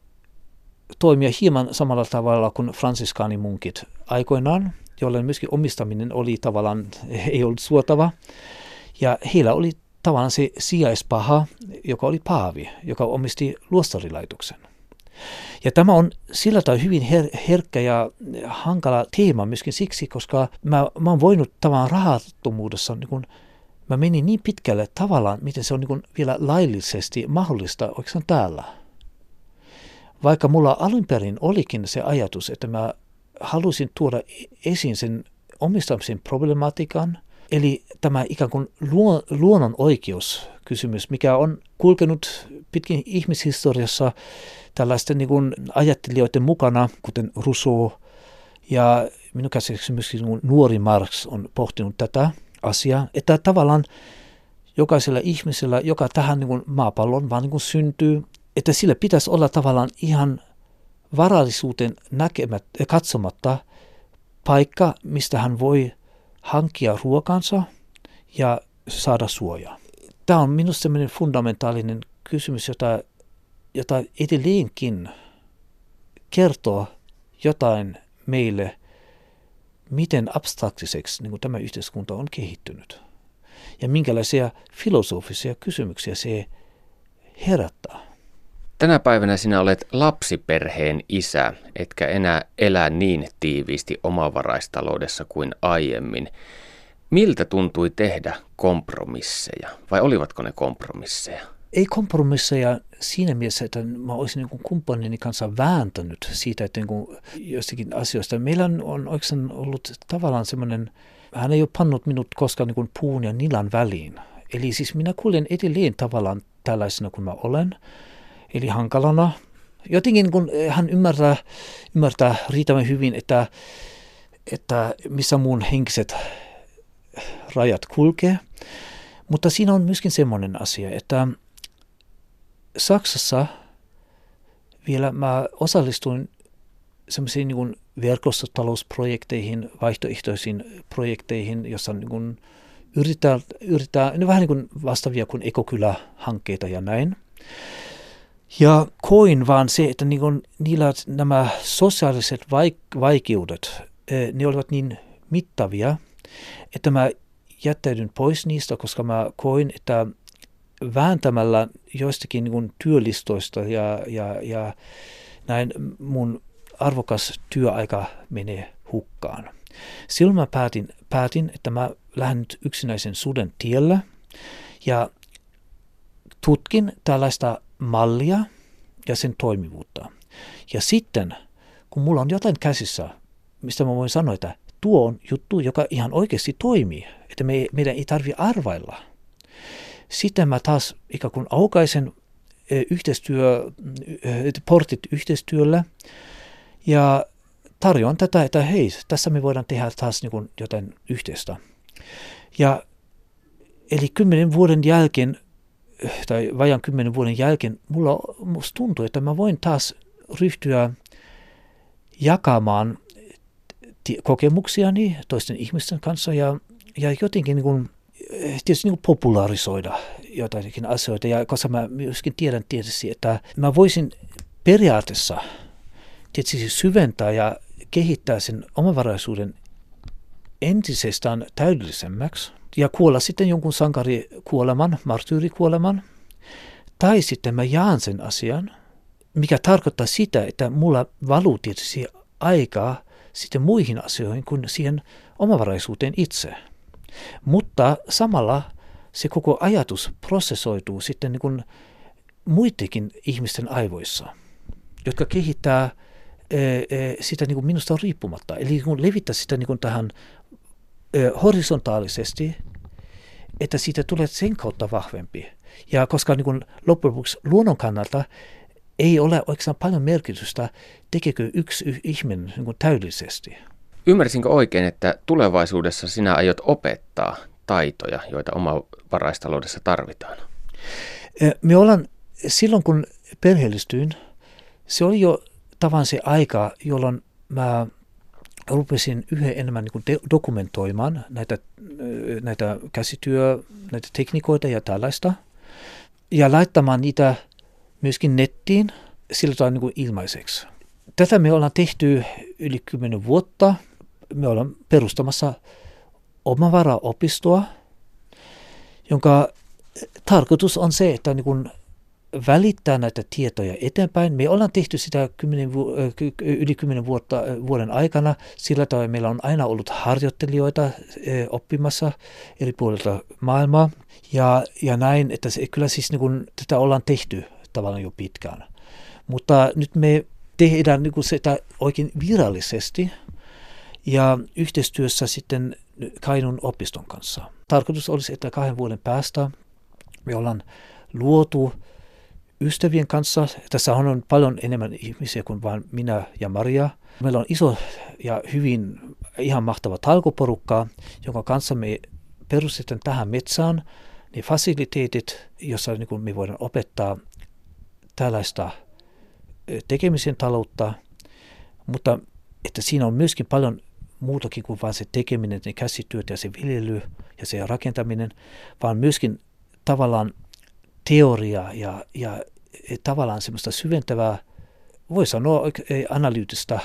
toimia hieman samalla tavalla kuin fransiskaanimunkit aikoinaan, jolloin myöskin omistaminen oli tavallaan, ei ollut suotava. Ja heillä oli tavallaan se sijaispaha, joka oli paavi, joka omisti luostarilaitoksen. Ja tämä on sillä tavalla hyvin herkkä ja hankala teema myöskin siksi, koska mä oon voinut tavallaan rahattomuudessa, niin kun mä menin niin pitkälle tavallaan, miten se on niin kun vielä laillisesti mahdollista oikeastaan täällä. Vaikka mulla alun perin olikin se ajatus, että mä halusin tuoda esiin sen omistamisen problematiikan, eli tämä ikään kuin luonnon oikeuskysymys, mikä on kulkenut pitkin ihmishistoriassa tällaisten niin kuin ajattelijoiden mukana, kuten Rousseau, ja minun käsittääkseni myöskin nuori Marx on pohtinut tätä asiaa, että tavallaan jokaisella ihmisellä, joka tähän niin kuin maapallon vaan niin kuin syntyy, että sillä pitäisi olla tavallaan ihan varallisuuteen katsomatta paikka, mistä hän voi hankkia ruokansa ja saada suojaa. Tämä on minusta sellainen fundamentaalinen kysymys, jota edelleenkin kertoo jotain meille, miten abstraktiseksi niin kuin tämä yhteiskunta on kehittynyt. ja minkälaisia filosofisia kysymyksiä se herättää. Tänä päivänä sinä olet lapsiperheen isä, etkä enää elä niin tiiviisti omavaraistaloudessa kuin aiemmin. Miltä tuntui tehdä kompromisseja, vai olivatko ne kompromisseja? Ei kompromisseja siinä mielessä, että mä olisin niin kumppanini kanssa vääntänyt siitä, että niin jostakin asioista. Meillä on oikeastaan ollut tavallaan semmoinen, hän ei ole pannut minut koskaan niin puun ja nilan väliin. Eli siis minä kuljen edelleen tavallaan tällaisena kuin mä olen, eli hankalana. Jotenkin kun hän ymmärtää riittävän hyvin, että missä mun henkiset rajat kulkee. Mutta siinä on myöskin semmoinen asia, että Saksassa vielä mä osallistuin semmoisiin niin verkostotalousprojekteihin, vaihtoehtoisiin projekteihin, jossa niin yritetään, ne vähän niin kuin vastaavia kuin ekokylähankkeita ja näin. Ja koin vaan se, että niin kuin niillä nämä sosiaaliset vaikeudet, ne olivat niin mittavia, että mä jättäydyn pois niistä, koska mä koin, että vääntämällä joistakin niin kuin työlistoista ja näin mun arvokas työaika menee hukkaan. Silloin mä päätin, että mä lähden nyt yksinäisen suden tiellä ja tutkin tällaista mallia ja sen toimivuutta. Ja sitten, kun mulla on jotain käsissä, mistä mä voin sanoa, että tuo on juttu, joka ihan oikeasti toimii, että meidän ei tarvitse arvailla. Sitten mä taas ikään kuin aukaisen portit yhteistyöllä ja tarjoan tätä, että hei, tässä me voidaan tehdä taas niin kuin jotain yhteistä. Ja eli 10 vuoden jälkeen, tai vajaan 10 vuoden jälkeen, musta tuntuu, että mä voin taas ryhtyä jakamaan kokemuksiani toisten ihmisten kanssa ja jotenkin niin kuin, tietysti niin kuin popularisoida jotakin asioita. Ja koska mä myöskin tiedän tietysti, että mä voisin periaatteessa tietysti syventää ja kehittää sen omavaraisuuden entisestään täydellisemmäksi ja kuolla sitten jonkun sankarikuoleman, martyyrikuoleman. Tai sitten mä jaan sen asian, mikä tarkoittaa sitä, että mulla valuu tietysti aikaa sitten muihin asioihin kuin siihen omavaraisuuteen itse. Mutta samalla se koko ajatus prosessoituu sitten niin kuin muidenkin ihmisten aivoissa, jotka kehittää sitä niin kuin minusta riippumatta. Eli kun levittää sitä niin kuin tähän horisontaalisesti, että siitä tulee sen kautta vahvempi. Ja koska niin kuin loppujen lopuksi luonnon kannalta ei ole oikeastaan paljon merkitystä, tekeekö yksi ihminen niin kuin täydellisesti. Ymmärsinkö oikein, että tulevaisuudessa sinä aiot opettaa taitoja, joita omavaraistaloudessa tarvitaan? Me ollaan, silloin kun perheellistyin, se oli jo tavan se aika, jolloin mä rupesin yhä enemmän niin kuin dokumentoimaan näitä näitä tekniikoita ja tällaista, ja laittamaan niitä myöskin nettiin sillä tavalla niin kuin ilmaiseksi. Tätä me ollaan tehty yli 10 vuotta. Me ollaan perustamassa omavaraopistoa, jonka tarkoitus on se, että niin kun välittää näitä tietoja eteenpäin. Me ollaan tehty sitä yli 10 vuoden aikana. Sillä tavalla meillä on aina ollut harjoittelijoita oppimassa eri puolilta maailmaa. Ja näin, että kyllä siis niin kun tätä ollaan tehty tavallaan jo pitkään. Mutta nyt me tehdään niin kun sitä oikein virallisesti ja yhteistyössä sitten Kainuun opiston kanssa. Tarkoitus olisi, että 2 vuoden päästä me ollaan luotu ystävien kanssa. Tässä on paljon enemmän ihmisiä kuin vain minä ja Maria. Meillä on iso ja hyvin ihan mahtava talkoporukka, jonka kanssa me perustetaan tähän metsään ne fasiliteetit, jossa niin me voidaan opettaa tällaista tekemisen taloutta, mutta että siinä on myöskin paljon muutakin kuin vain se tekeminen, ne käsityöt ja se viljely ja se rakentaminen, vaan myöskin tavallaan teoria ja tavallaan semmoista syventävää, voi sanoa analyyttistä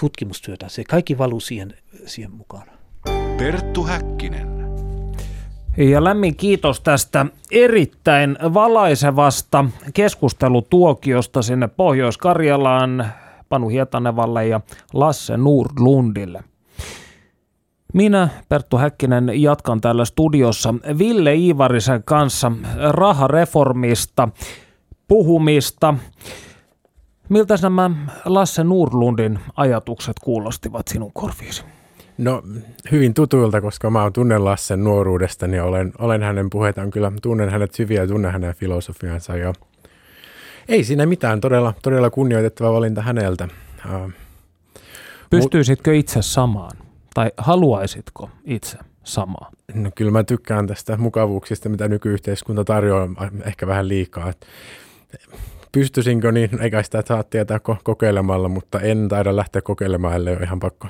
tutkimustyötä. Se kaikki valuu siihen mukaan. Perttu Häkkinen. Ja lämmin kiitos tästä erittäin valaisevasta keskustelutuokiosta sinne Pohjois-Karjalaan Panu Hietanevalle ja Lasse Nordlundille. Minä, Perttu Häkkinen, jatkan täällä studiossa Ville Iivarisen kanssa rahareformista puhumista. Miltä nämä Lasse Nordlundin ajatukset kuulostivat sinun korviisi? No hyvin tutuilta, koska mä tunnen Lassen nuoruudestani ja olen hänen puheitaan kyllä, tunnen hänet syviä ja tunnen hänen filosofiansa. Ja ei siinä mitään, todella kunnioitettava valinta häneltä. Pystyisitkö itse samaan? Tai haluaisitko itse samaa? No kyllä mä tykkään tästä mukavuuksista, mitä nykyyhteiskunta tarjoaa ehkä vähän liikaa. Pystyisinkö, niin eikä sitä saa tietää kokeilemalla, mutta en taida lähteä kokeilemaan, ellei ole ihan pakko.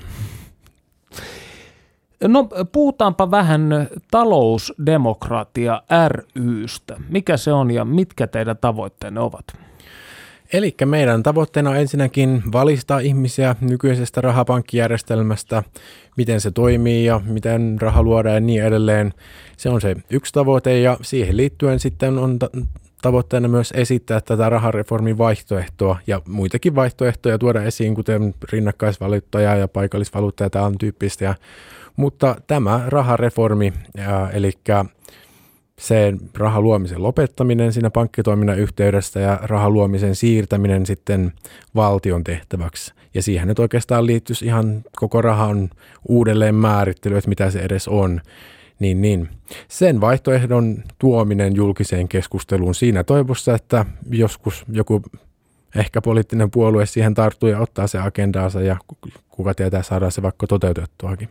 No puhutaanpa vähän Talousdemokratia ry:stä. Mikä se on ja mitkä teidän tavoitteenne ovat? Eli meidän tavoitteena on ensinnäkin valistaa ihmisiä nykyisestä rahapankkijärjestelmästä, miten se toimii ja miten raha luodaan ja niin edelleen. Se on se yksi tavoite ja siihen liittyen sitten on tavoitteena myös esittää tätä rahareformin vaihtoehtoa ja muitakin vaihtoehtoja tuoda esiin, kuten rinnakkaisvaluuttoja ja paikallisvaluuttoja ja tämän tyyppistä. Mutta tämä rahareformi, eli sen rahan luomisen lopettaminen siinä pankkitoiminnan yhteydessä ja rahan luomisen siirtäminen sitten valtion tehtäväksi. Ja siihen nyt oikeastaan liittyisi ihan koko rahan uudelleen määrittely, että mitä se edes on. Niin. Sen vaihtoehdon tuominen julkiseen keskusteluun siinä toivossa, että joskus joku ehkä poliittinen puolue siihen tarttuu ja ottaa se agendaansa ja kuka tietää saadaan se vaikka toteutettuakin.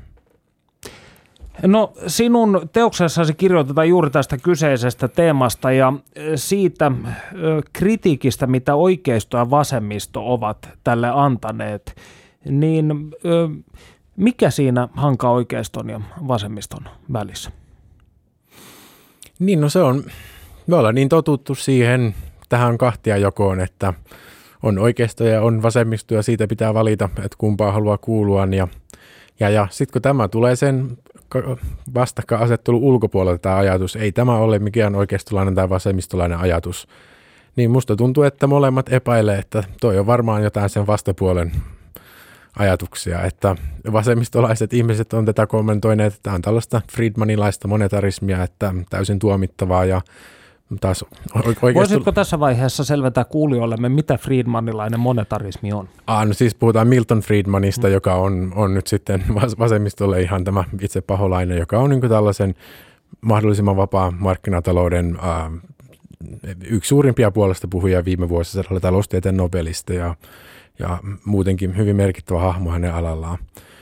No sinun teoksessasi kirjoitetaan juuri tästä kyseisestä teemasta ja siitä kritiikistä, mitä oikeisto ja vasemmisto ovat tälle antaneet, niin mikä siinä hankaa oikeiston ja vasemmiston välissä? Niin, no me ollaan niin totuttu siihen tähän kahtiajakoon, että on oikeisto ja on vasemmisto ja siitä pitää valita, että kumpaa haluaa kuulua. Ja sitten kun tämä tulee sen vastakkainasettelun ulkopuolelta tämä ajatus, ei tämä ole mikään oikeistolainen tai vasemmistolainen ajatus, niin musta tuntuu, että molemmat epäilee, että toi on varmaan jotain sen vastapuolen ajatuksia, että vasemmistolaiset ihmiset on tätä kommentoineet, että tämä on tällaista Friedmanilaista monetarismia, että täysin tuomittavaa ja taas Voisitko tässä vaiheessa selventää kuulijoillemme, mitä Friedmanilainen monetarismi on? No siis puhutaan Milton Friedmanista, joka on nyt sitten vasemmistolle ihan tämä itse paholainen, joka on niin kuin tällaisen mahdollisimman vapaa markkinatalouden yksi suurimpia puolesta puhujia viime vuosisadalla, taloustieteen nobelisti ja muutenkin hyvin merkittävä hahmo hänen alallaan.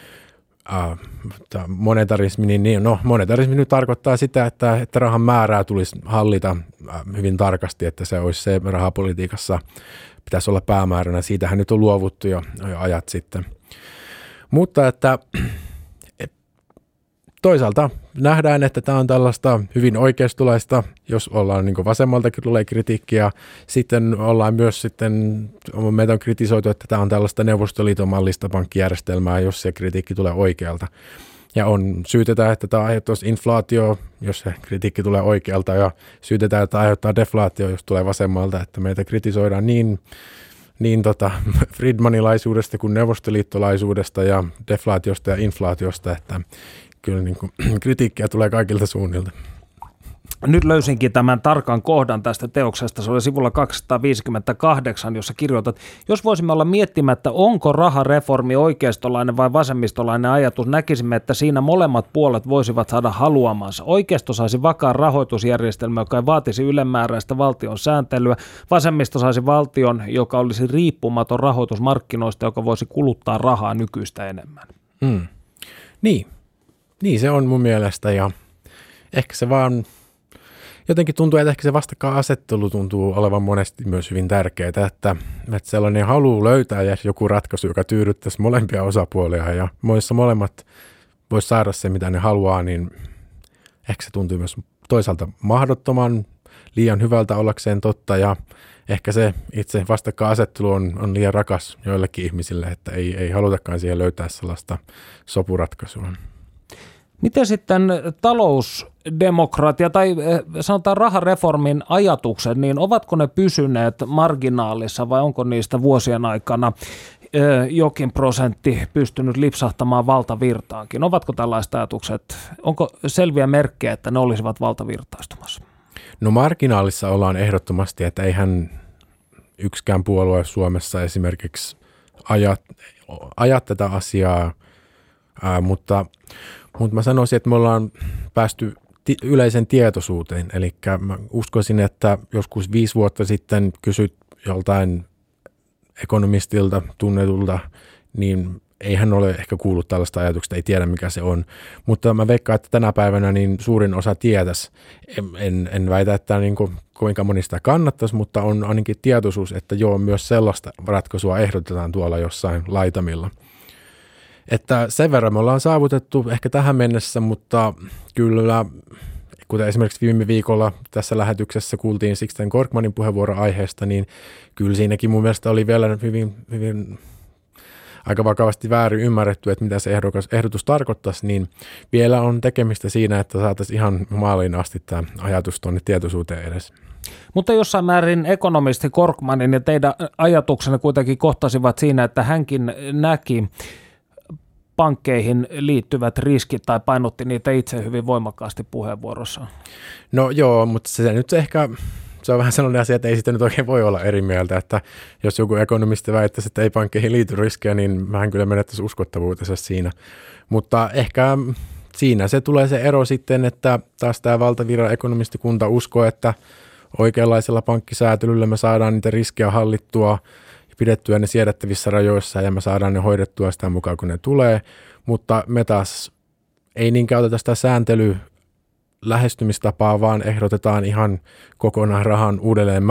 Monetarismi, monetarismi nyt tarkoittaa sitä, että rahan määrää tulisi hallita hyvin tarkasti, että se olisi se rahapolitiikassa, pitäisi olla päämääränä. Siitähän nyt on luovuttu jo ajat sitten. Mutta että toisaalta nähdään, että tämä on tällaista hyvin oikeistolaista, jos ollaan niin kuin vasemmaltakin tulee kritiikkiä. Sitten ollaan myös meitä on kritisoitu, että tämä on tällaista Neuvostoliiton mallista pankkijärjestelmää, jos se kritiikki tulee oikealta. Ja syytetään, että tämä aiheuttaisi inflaatio, jos se kritiikki tulee oikealta, ja syytetään, että aiheuttaa deflaatio, jos tulee vasemmalta, että meitä kritisoidaan niin Friedmanilaisuudesta kuin neuvostoliittolaisuudesta ja deflaatiosta ja inflaatiosta, että kyllä niin kuin kritiikkiä tulee kaikilta suunnilta. Nyt löysinkin tämän tarkan kohdan tästä teoksesta. Se oli sivulla 258, jossa kirjoitat, jos voisimme olla miettimättä, onko rahareformi oikeistolainen vai vasemmistolainen ajatus, näkisimme, että siinä molemmat puolet voisivat saada haluamansa. Oikeisto saisi vakaan rahoitusjärjestelmä, joka ei vaatisi ylimääräistä valtion sääntelyä. Vasemmisto saisi valtion, joka olisi riippumaton rahoitusmarkkinoista, joka voisi kuluttaa rahaa nykyistä enemmän. Niin se on mun mielestä, ja ehkä se vaan jotenkin tuntuu, että ehkä se vastakkainasettelu tuntuu olevan monesti myös hyvin tärkeää, että sellainen halu löytää joku ratkaisu, joka tyydyttäisi molempia osapuolia, ja monissa molemmat vois saada se, mitä ne haluaa, niin ehkä se tuntuu myös toisaalta mahdottoman liian hyvältä ollakseen totta, ja ehkä se itse vastakkainasettelu on liian rakas joillekin ihmisille, että ei halutakaan siihen löytää sellaista sopuratkaisua. Miten sitten talousdemokratia tai sanotaan rahareformin ajatukset, niin ovatko ne pysyneet marginaalissa vai onko niistä vuosien aikana jokin prosentti pystynyt lipsahtamaan valtavirtaankin? Ovatko tällaiset ajatukset, onko selviä merkkejä, että ne olisivat valtavirtaistumassa? No marginaalissa ollaan ehdottomasti, että eihän yksikään puolue Suomessa esimerkiksi aja tätä asiaa, mutta mä sanoisin, että me ollaan päästy yleisen tietoisuuteen. Eli mä uskoisin, että joskus 5 vuotta sitten kysyt joltain ekonomistilta, tunnetulta, niin ei hän ole ehkä kuullut tällaista ajatuksesta, ei tiedä mikä se on. Mutta mä veikkaan, että tänä päivänä niin suurin osa tietäisi. En väitä, että niin kuinka moni sitä kannattaisi, mutta on ainakin tietoisuus, että joo, myös sellaista ratkaisua ehdotetaan tuolla jossain laitamilla. Että sen verran me ollaan saavutettu ehkä tähän mennessä, mutta kyllä, kuten esimerkiksi viime viikolla tässä lähetyksessä kuultiin Sixten Korkmanin puheenvuoro aiheesta, niin kyllä siinäkin mun mielestä oli vielä hyvin aika vakavasti väärin ymmärretty, että mitä se ehdotus tarkoittaisi, niin vielä on tekemistä siinä, että saataisiin ihan maaliin asti tämä ajatus tuonne tietoisuuteen edes. Mutta jossain määrin ekonomisti Korkmanin ja teidän ajatuksenne kuitenkin kohtasivat siinä, että hänkin näki pankkeihin liittyvät riskit tai painotti niitä itse hyvin voimakkaasti puheenvuorossaan. No joo, mutta se on vähän sellainen asia, että ei sitä nyt oikein voi olla eri mieltä, että jos joku ekonomisti väittäisi, että ei pankkeihin liity riskejä, niin mähän kyllä menettäisi uskottavuutensa siinä. Mutta ehkä siinä se tulee se ero sitten, että taas tämä valtavirran ekonomistikunta uskoo, että oikeanlaisella pankkisäätelyllä me saadaan niitä riskejä hallittua ja pidettyä ne siedettävissä rajoissa ja me saadaan ne hoidettua sitä mukaan, kun ne tulee, mutta me taas ei niin käytetä sitä lähestymistapaa, vaan ehdotetaan ihan kokonaan rahan uudelleen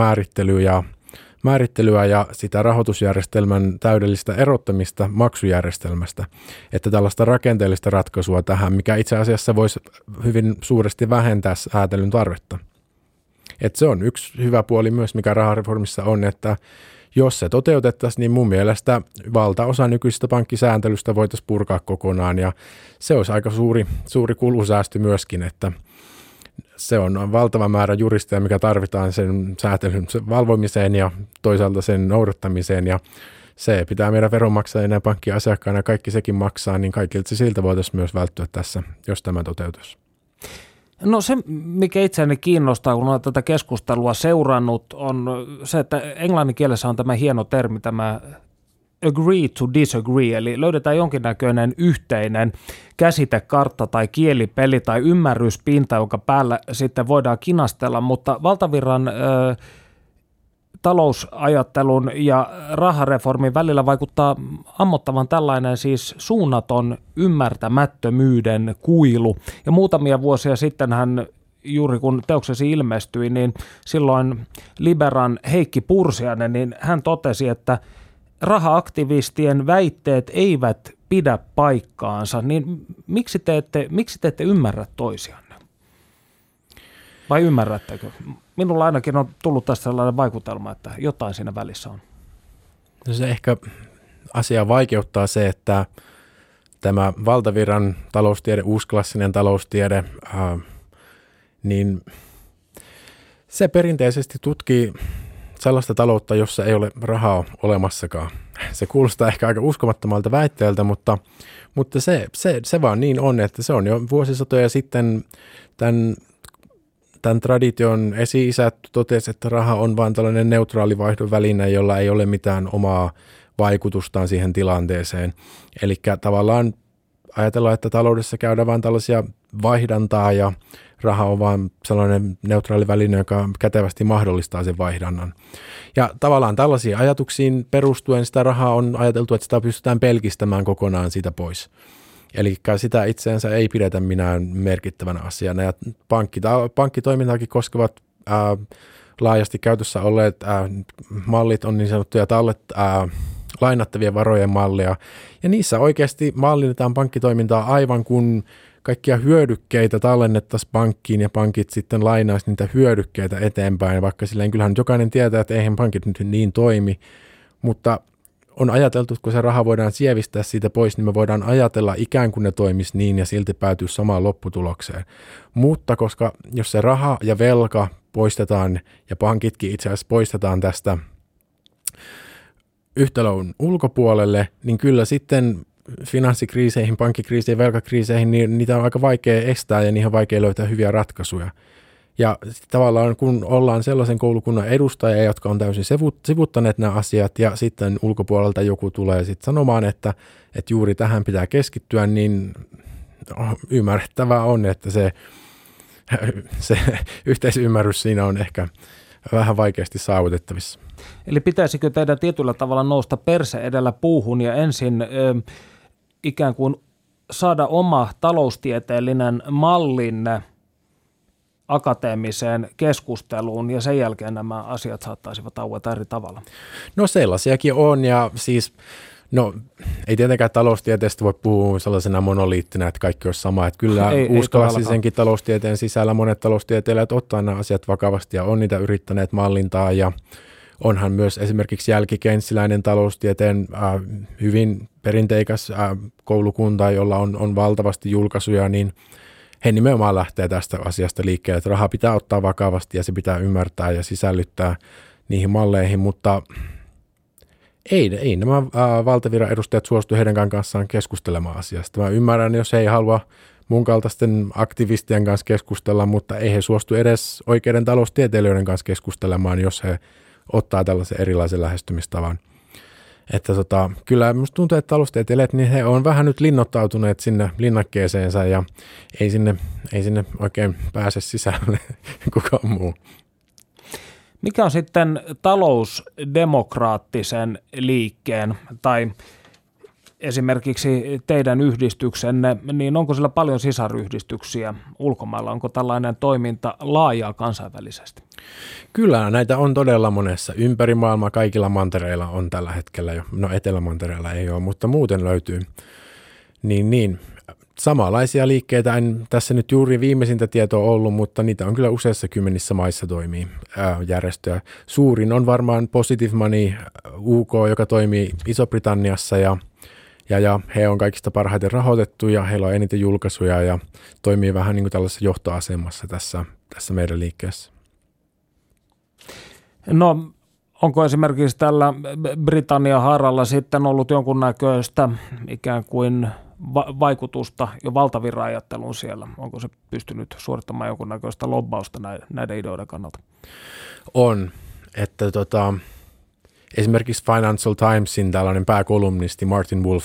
määrittelyä ja sitä rahoitusjärjestelmän täydellistä erottamista maksujärjestelmästä, että tällaista rakenteellista ratkaisua tähän, mikä itse asiassa voisi hyvin suuresti vähentää säätelyn tarvetta. Että se on yksi hyvä puoli myös, mikä rahareformissa on, että jos se toteutettaisiin, niin mun mielestä valtaosa nykyisestä pankkisääntelystä voitaisiin purkaa kokonaan ja se olisi aika suuri kulusäästö myöskin, että se on valtava määrä juristeja, mikä tarvitaan sen säätelyn valvomiseen ja toisaalta sen noudattamiseen ja se pitää meidän veronmaksajina ja pankkiasiakkaina kaikki sekin maksaa, niin kaikilta siltä voitaisiin myös välttyä tässä, jos tämä toteutuisi. No se, mikä itseäni kiinnostaa, kun olen tätä keskustelua seurannut, on se, että englannin kielessä on tämä hieno termi, tämä agree to disagree, eli löydetään jonkinnäköinen yhteinen käsitekartta tai kielipeli tai ymmärryspinta, jonka päällä sitten voidaan kinastella, mutta valtavirran talousajattelun ja rahareformin välillä vaikuttaa ammottavan tällainen siis suunnaton ymmärtämättömyyden kuilu. Ja muutamia vuosia sitten hän, juuri kun teoksesi ilmestyi, niin silloin Liberan Heikki Pursiainen, niin hän totesi, että raha-aktivistien väitteet eivät pidä paikkaansa, niin miksi te ette ymmärrä toisianne? Vai ymmärrättekö? Minulla ainakin on tullut tästä sellainen vaikutelma, että jotain siinä välissä on. No se ehkä asia vaikeuttaa se, että tämä valtavirran taloustiede, uusklassinen taloustiede, niin se perinteisesti tutkii sellaista taloutta, jossa ei ole rahaa olemassakaan. Se kuulostaa ehkä aika uskomattomalta väitteeltä, mutta se vaan niin on, että se on jo vuosisatoja sitten tämän tradition esi-isät totesi, että raha on vain tällainen neutraali vaihdon väline, jolla ei ole mitään omaa vaikutustaan siihen tilanteeseen. Eli tavallaan ajatellaan, että taloudessa käydään vain tällaisia vaihdantaa ja raha on vain sellainen neutraali väline, joka kätevästi mahdollistaa sen vaihdannan. Ja tavallaan tällaisiin ajatuksiin perustuen sitä rahaa on ajateltu, että sitä pystytään pelkistämään kokonaan siitä pois. Eli sitä itseensä ei pidetä minään merkittävänä asiana. Ja pankkitoimintaakin koskevat laajasti käytössä olleet mallit on niin sanottuja lainattavien varojen malleja. Ja niissä oikeasti mallinnetaan pankkitoimintaa aivan kun kaikkia hyödykkeitä tallennettaisiin pankkiin ja pankit sitten lainaisi niitä hyödykkeitä eteenpäin. Vaikka silleen kyllähän jokainen tietää, että eihän pankit nyt niin toimi, mutta on ajateltu, että kun se raha voidaan sievistää siitä pois, niin me voidaan ajatella ikään kuin ne toimisi niin ja silti päätyy samaan lopputulokseen. Mutta koska jos se raha ja velka poistetaan ja pankitkin itse asiassa poistetaan tästä yhtälön ulkopuolelle, niin kyllä sitten finanssikriiseihin, pankkikriiseihin, velkakriiseihin, niin niitä on aika vaikea estää ja niihin on vaikea löytää hyviä ratkaisuja. Ja tavallaan kun ollaan sellaisen koulukunnan edustajia, jotka on täysin sivuttaneet nämä asiat ja sitten ulkopuolelta joku tulee sitten sanomaan, että juuri tähän pitää keskittyä, niin ymmärrettävää on, että se yhteisymmärrys siinä on ehkä vähän vaikeasti saavutettavissa. Eli pitäisikö teidän tietyllä tavalla nousta perse edellä puuhun ja ensin ikään kuin saada oma taloustieteellinen mallinne akateemiseen keskusteluun ja sen jälkeen nämä asiat saattaisivat aueta eri tavalla? No sellaisiakin on ja siis ei tietenkään taloustieteestä voi puhua sellaisena monoliittina, että kaikki olisi sama. Että kyllä uskollaisisenkin taloustieteen sisällä monet taloustieteilijät ottaa nämä asiat vakavasti ja on niitä yrittäneet mallintaa ja onhan myös esimerkiksi jälkikeinsiläinen taloustieteen hyvin perinteikäs koulukunta, jolla on valtavasti julkaisuja, niin he nimenomaan lähtee tästä asiasta liikkeelle, että raha pitää ottaa vakavasti ja se pitää ymmärtää ja sisällyttää niihin malleihin, mutta ei nämä valtaviran edustajat suostu heidän kanssaan keskustelemaan asiasta. Mä ymmärrän, jos he ei halua mun kaltaisten aktivistien kanssa keskustella, mutta ei he suostu edes oikeiden taloustieteilijöiden kanssa keskustelemaan, jos he ottaa tällaisen erilaisen lähestymistavan. Että kyllä minusta tuntuu, että taloustieteilijät, niin he on vähän nyt linnoittautuneet sinne linnakkeeseensa ja ei sinne oikein pääse sisälle kukaan muu. Mikä on sitten talousdemokraattisen liikkeen tai esimerkiksi teidän yhdistyksenne, niin onko sillä paljon sisaryhdistyksiä ulkomailla? Onko tällainen toiminta laajaa kansainvälisesti? Kyllä, näitä on todella monessa. Ympäri maailmaa kaikilla mantereilla on tällä hetkellä jo. No Etelämantereella ei ole, mutta muuten löytyy. Niin. Samanlaisia liikkeitä en tässä nyt juuri viimeisintä tietoa ollut, mutta niitä on kyllä useissa kymmenissä maissa toimii järjestöjä. Suurin on varmaan Positive Money UK, joka toimii Iso-Britanniassa ja he on kaikista parhaiten rahoitettu ja heillä on eniten julkaisuja ja toimii vähän niin kuin tällaisessa johtoasemassa tässä meidän liikkeessä. No onko esimerkiksi tällä Britannian haaralla sitten ollut jonkunnäköistä ikään kuin vaikutusta jo valtavirra-ajatteluun siellä? Onko se pystynyt suorittamaan jonkunnäköistä lobbausta näiden ideoiden kannalta? On, että esimerkiksi Financial Timesin tällainen pääkolumnisti Martin Wolf,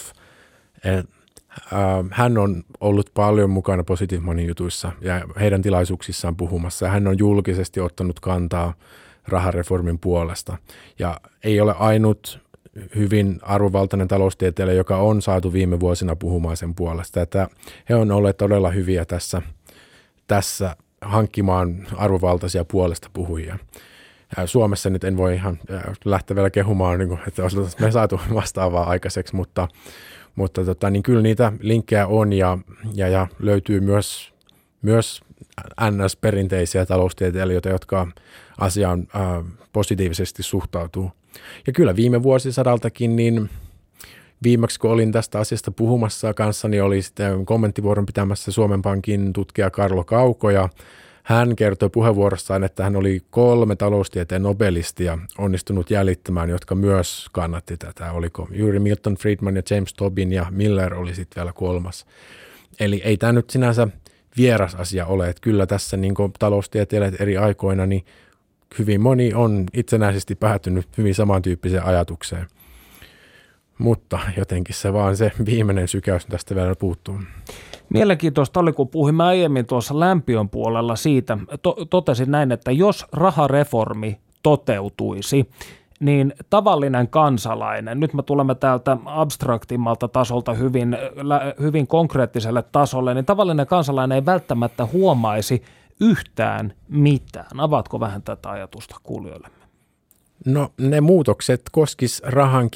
hän on ollut paljon mukana Positive Money -jutuissa ja heidän tilaisuuksissaan puhumassa. Hän on julkisesti ottanut kantaa rahareformin puolesta ja ei ole ainut hyvin arvovaltainen taloustieteilijä, joka on saatu viime vuosina puhumaan sen puolesta. Että he on olleet todella hyviä tässä hankkimaan arvovaltaisia puolesta puhujia. Suomessa nyt en voi ihan lähteä vielä kehumaan, että me saatu vastaavaa aikaiseksi, mutta niin kyllä niitä linkkejä on ja löytyy myös NS-perinteisiä taloustieteilijöitä, jotka asiaan positiivisesti suhtautuu. Ja kyllä viime vuosisadaltakin, niin viimeksi kun olin tästä asiasta puhumassa kanssani, oli sitten kommenttivuoron pitämässä Suomen Pankin tutkija Karlo Kauko, ja hän kertoi puheenvuorossaan, että hän oli 3 taloustieteen nobelistia onnistunut jäljittämään, jotka myös kannatti tätä. Oliko juuri Milton Friedman ja James Tobin ja Miller oli sitten vielä 3. Eli ei tämä nyt sinänsä vieras asia ole, että kyllä tässä niin kuin taloustieteilijät eri aikoina, niin hyvin moni on itsenäisesti päätynyt hyvin samantyyppiseen ajatukseen. Mutta jotenkin se viimeinen sykäys tästä vielä puuttuu. Mielenkiintoista oli, kun puhuimme aiemmin tuossa lämpiön puolella siitä, totesin näin, että jos rahareformi toteutuisi, niin tavallinen kansalainen, nyt me tulemme täältä abstraktimmalta tasolta hyvin konkreettiselle tasolle, niin tavallinen kansalainen ei välttämättä huomaisi yhtään mitään. Avaatko vähän tätä ajatusta kuulijoillemme? No ne muutokset koskis rahan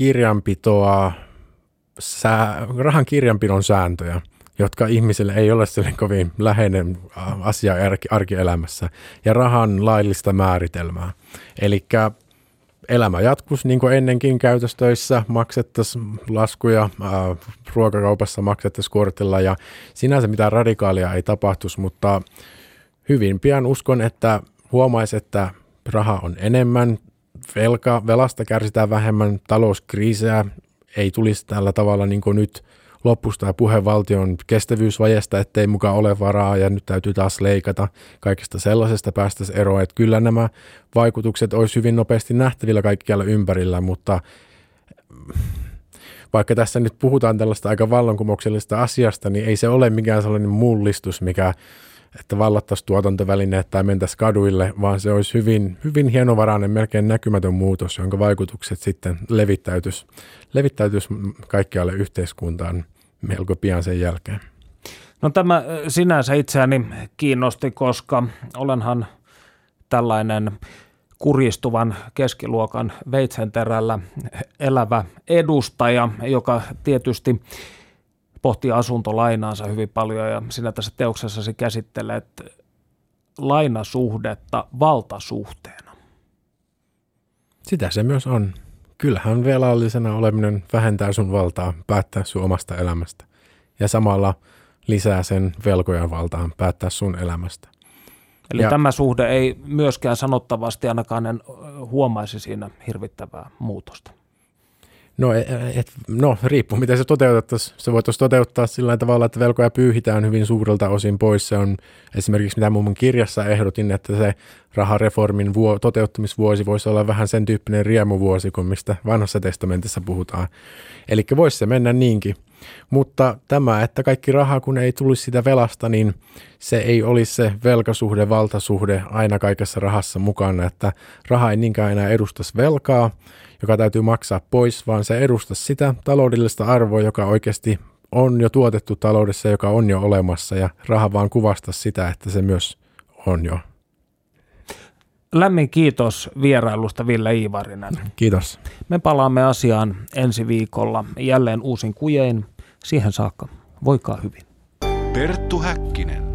kirjanpidon sääntöjä, jotka ihmisille ei ole sellainen kovin läheinen asia arkielämässä, ja rahan laillista määritelmää. Elikkä elämä jatkuisi niin kuin ennenkin käytöstöissä, maksettaisiin laskuja, ruokakaupassa maksettaisiin kortilla ja sinänsä mitään radikaalia ei tapahtuisi, mutta hyvin pian uskon, että huomaisi, että raha on enemmän, velasta kärsitään vähemmän, talouskriisejä ei tulisi tällä tavalla niin kuin nyt lopusta ja puhe valtion kestävyysvajesta, ettei mukaan ole varaa ja nyt täytyy taas leikata. Kaikesta sellaisesta päästäisiin eroon, että kyllä nämä vaikutukset olisi hyvin nopeasti nähtävillä kaikkialla ympärillä, mutta vaikka tässä nyt puhutaan tällaista aika vallankumouksellisesta asiasta, niin ei se ole mikään sellainen mullistus, että vallattaisiin tuotantovälineet tai mentäisiin kaduille, vaan se olisi hyvin, hyvin hienovarainen, melkein näkymätön muutos, jonka vaikutukset sitten levittäytyisi kaikkialle yhteiskuntaan melko pian sen jälkeen. No tämä sinänsä itseäni kiinnosti, koska olenhan tällainen kurjistuvan keskiluokan veitsenterällä elävä edustaja, joka tietysti pohtii asuntolainaansa hyvin paljon ja sinä tässä teoksessasi käsittelet lainasuhdetta valtasuhteena. Sitä se myös on. Kyllähän velallisena oleminen vähentää sun valtaa päättää sun omasta elämästä ja samalla lisää sen velkojan valtaan päättää sun elämästä. Eli tämä suhde ei myöskään sanottavasti ainakaan en huomaisi siinä hirvittävää muutosta. No riippuu miten se toteutettaisiin. Se voitaisiin toteuttaa sillä tavalla, että velkoja pyyhitään hyvin suurelta osin pois. Se on esimerkiksi mitä mun kirjassa ehdotin, että se rahareformin toteuttamisvuosi voisi olla vähän sen tyyppinen riemuvuosi kuin mistä vanhassa testamentissa puhutaan. Eli voisi se mennä niinkin. Mutta tämä, että kaikki raha kun ei tulisi sitä velasta, niin se ei olisi se velkasuhde, valtasuhde aina kaikessa rahassa mukana, että raha ei niinkään enää edustaisi velkaa, joka täytyy maksaa pois, vaan se edustaisi sitä taloudellista arvoa, joka oikeasti on jo tuotettu taloudessa, joka on jo olemassa ja raha vaan kuvastaisi sitä, että se myös on jo. Lämmin kiitos vierailusta Ville Iivarinen. Kiitos. Me palaamme asiaan ensi viikolla jälleen uusin kujein. Siihen saakka voikaa hyvin. Perttu Häkkinen.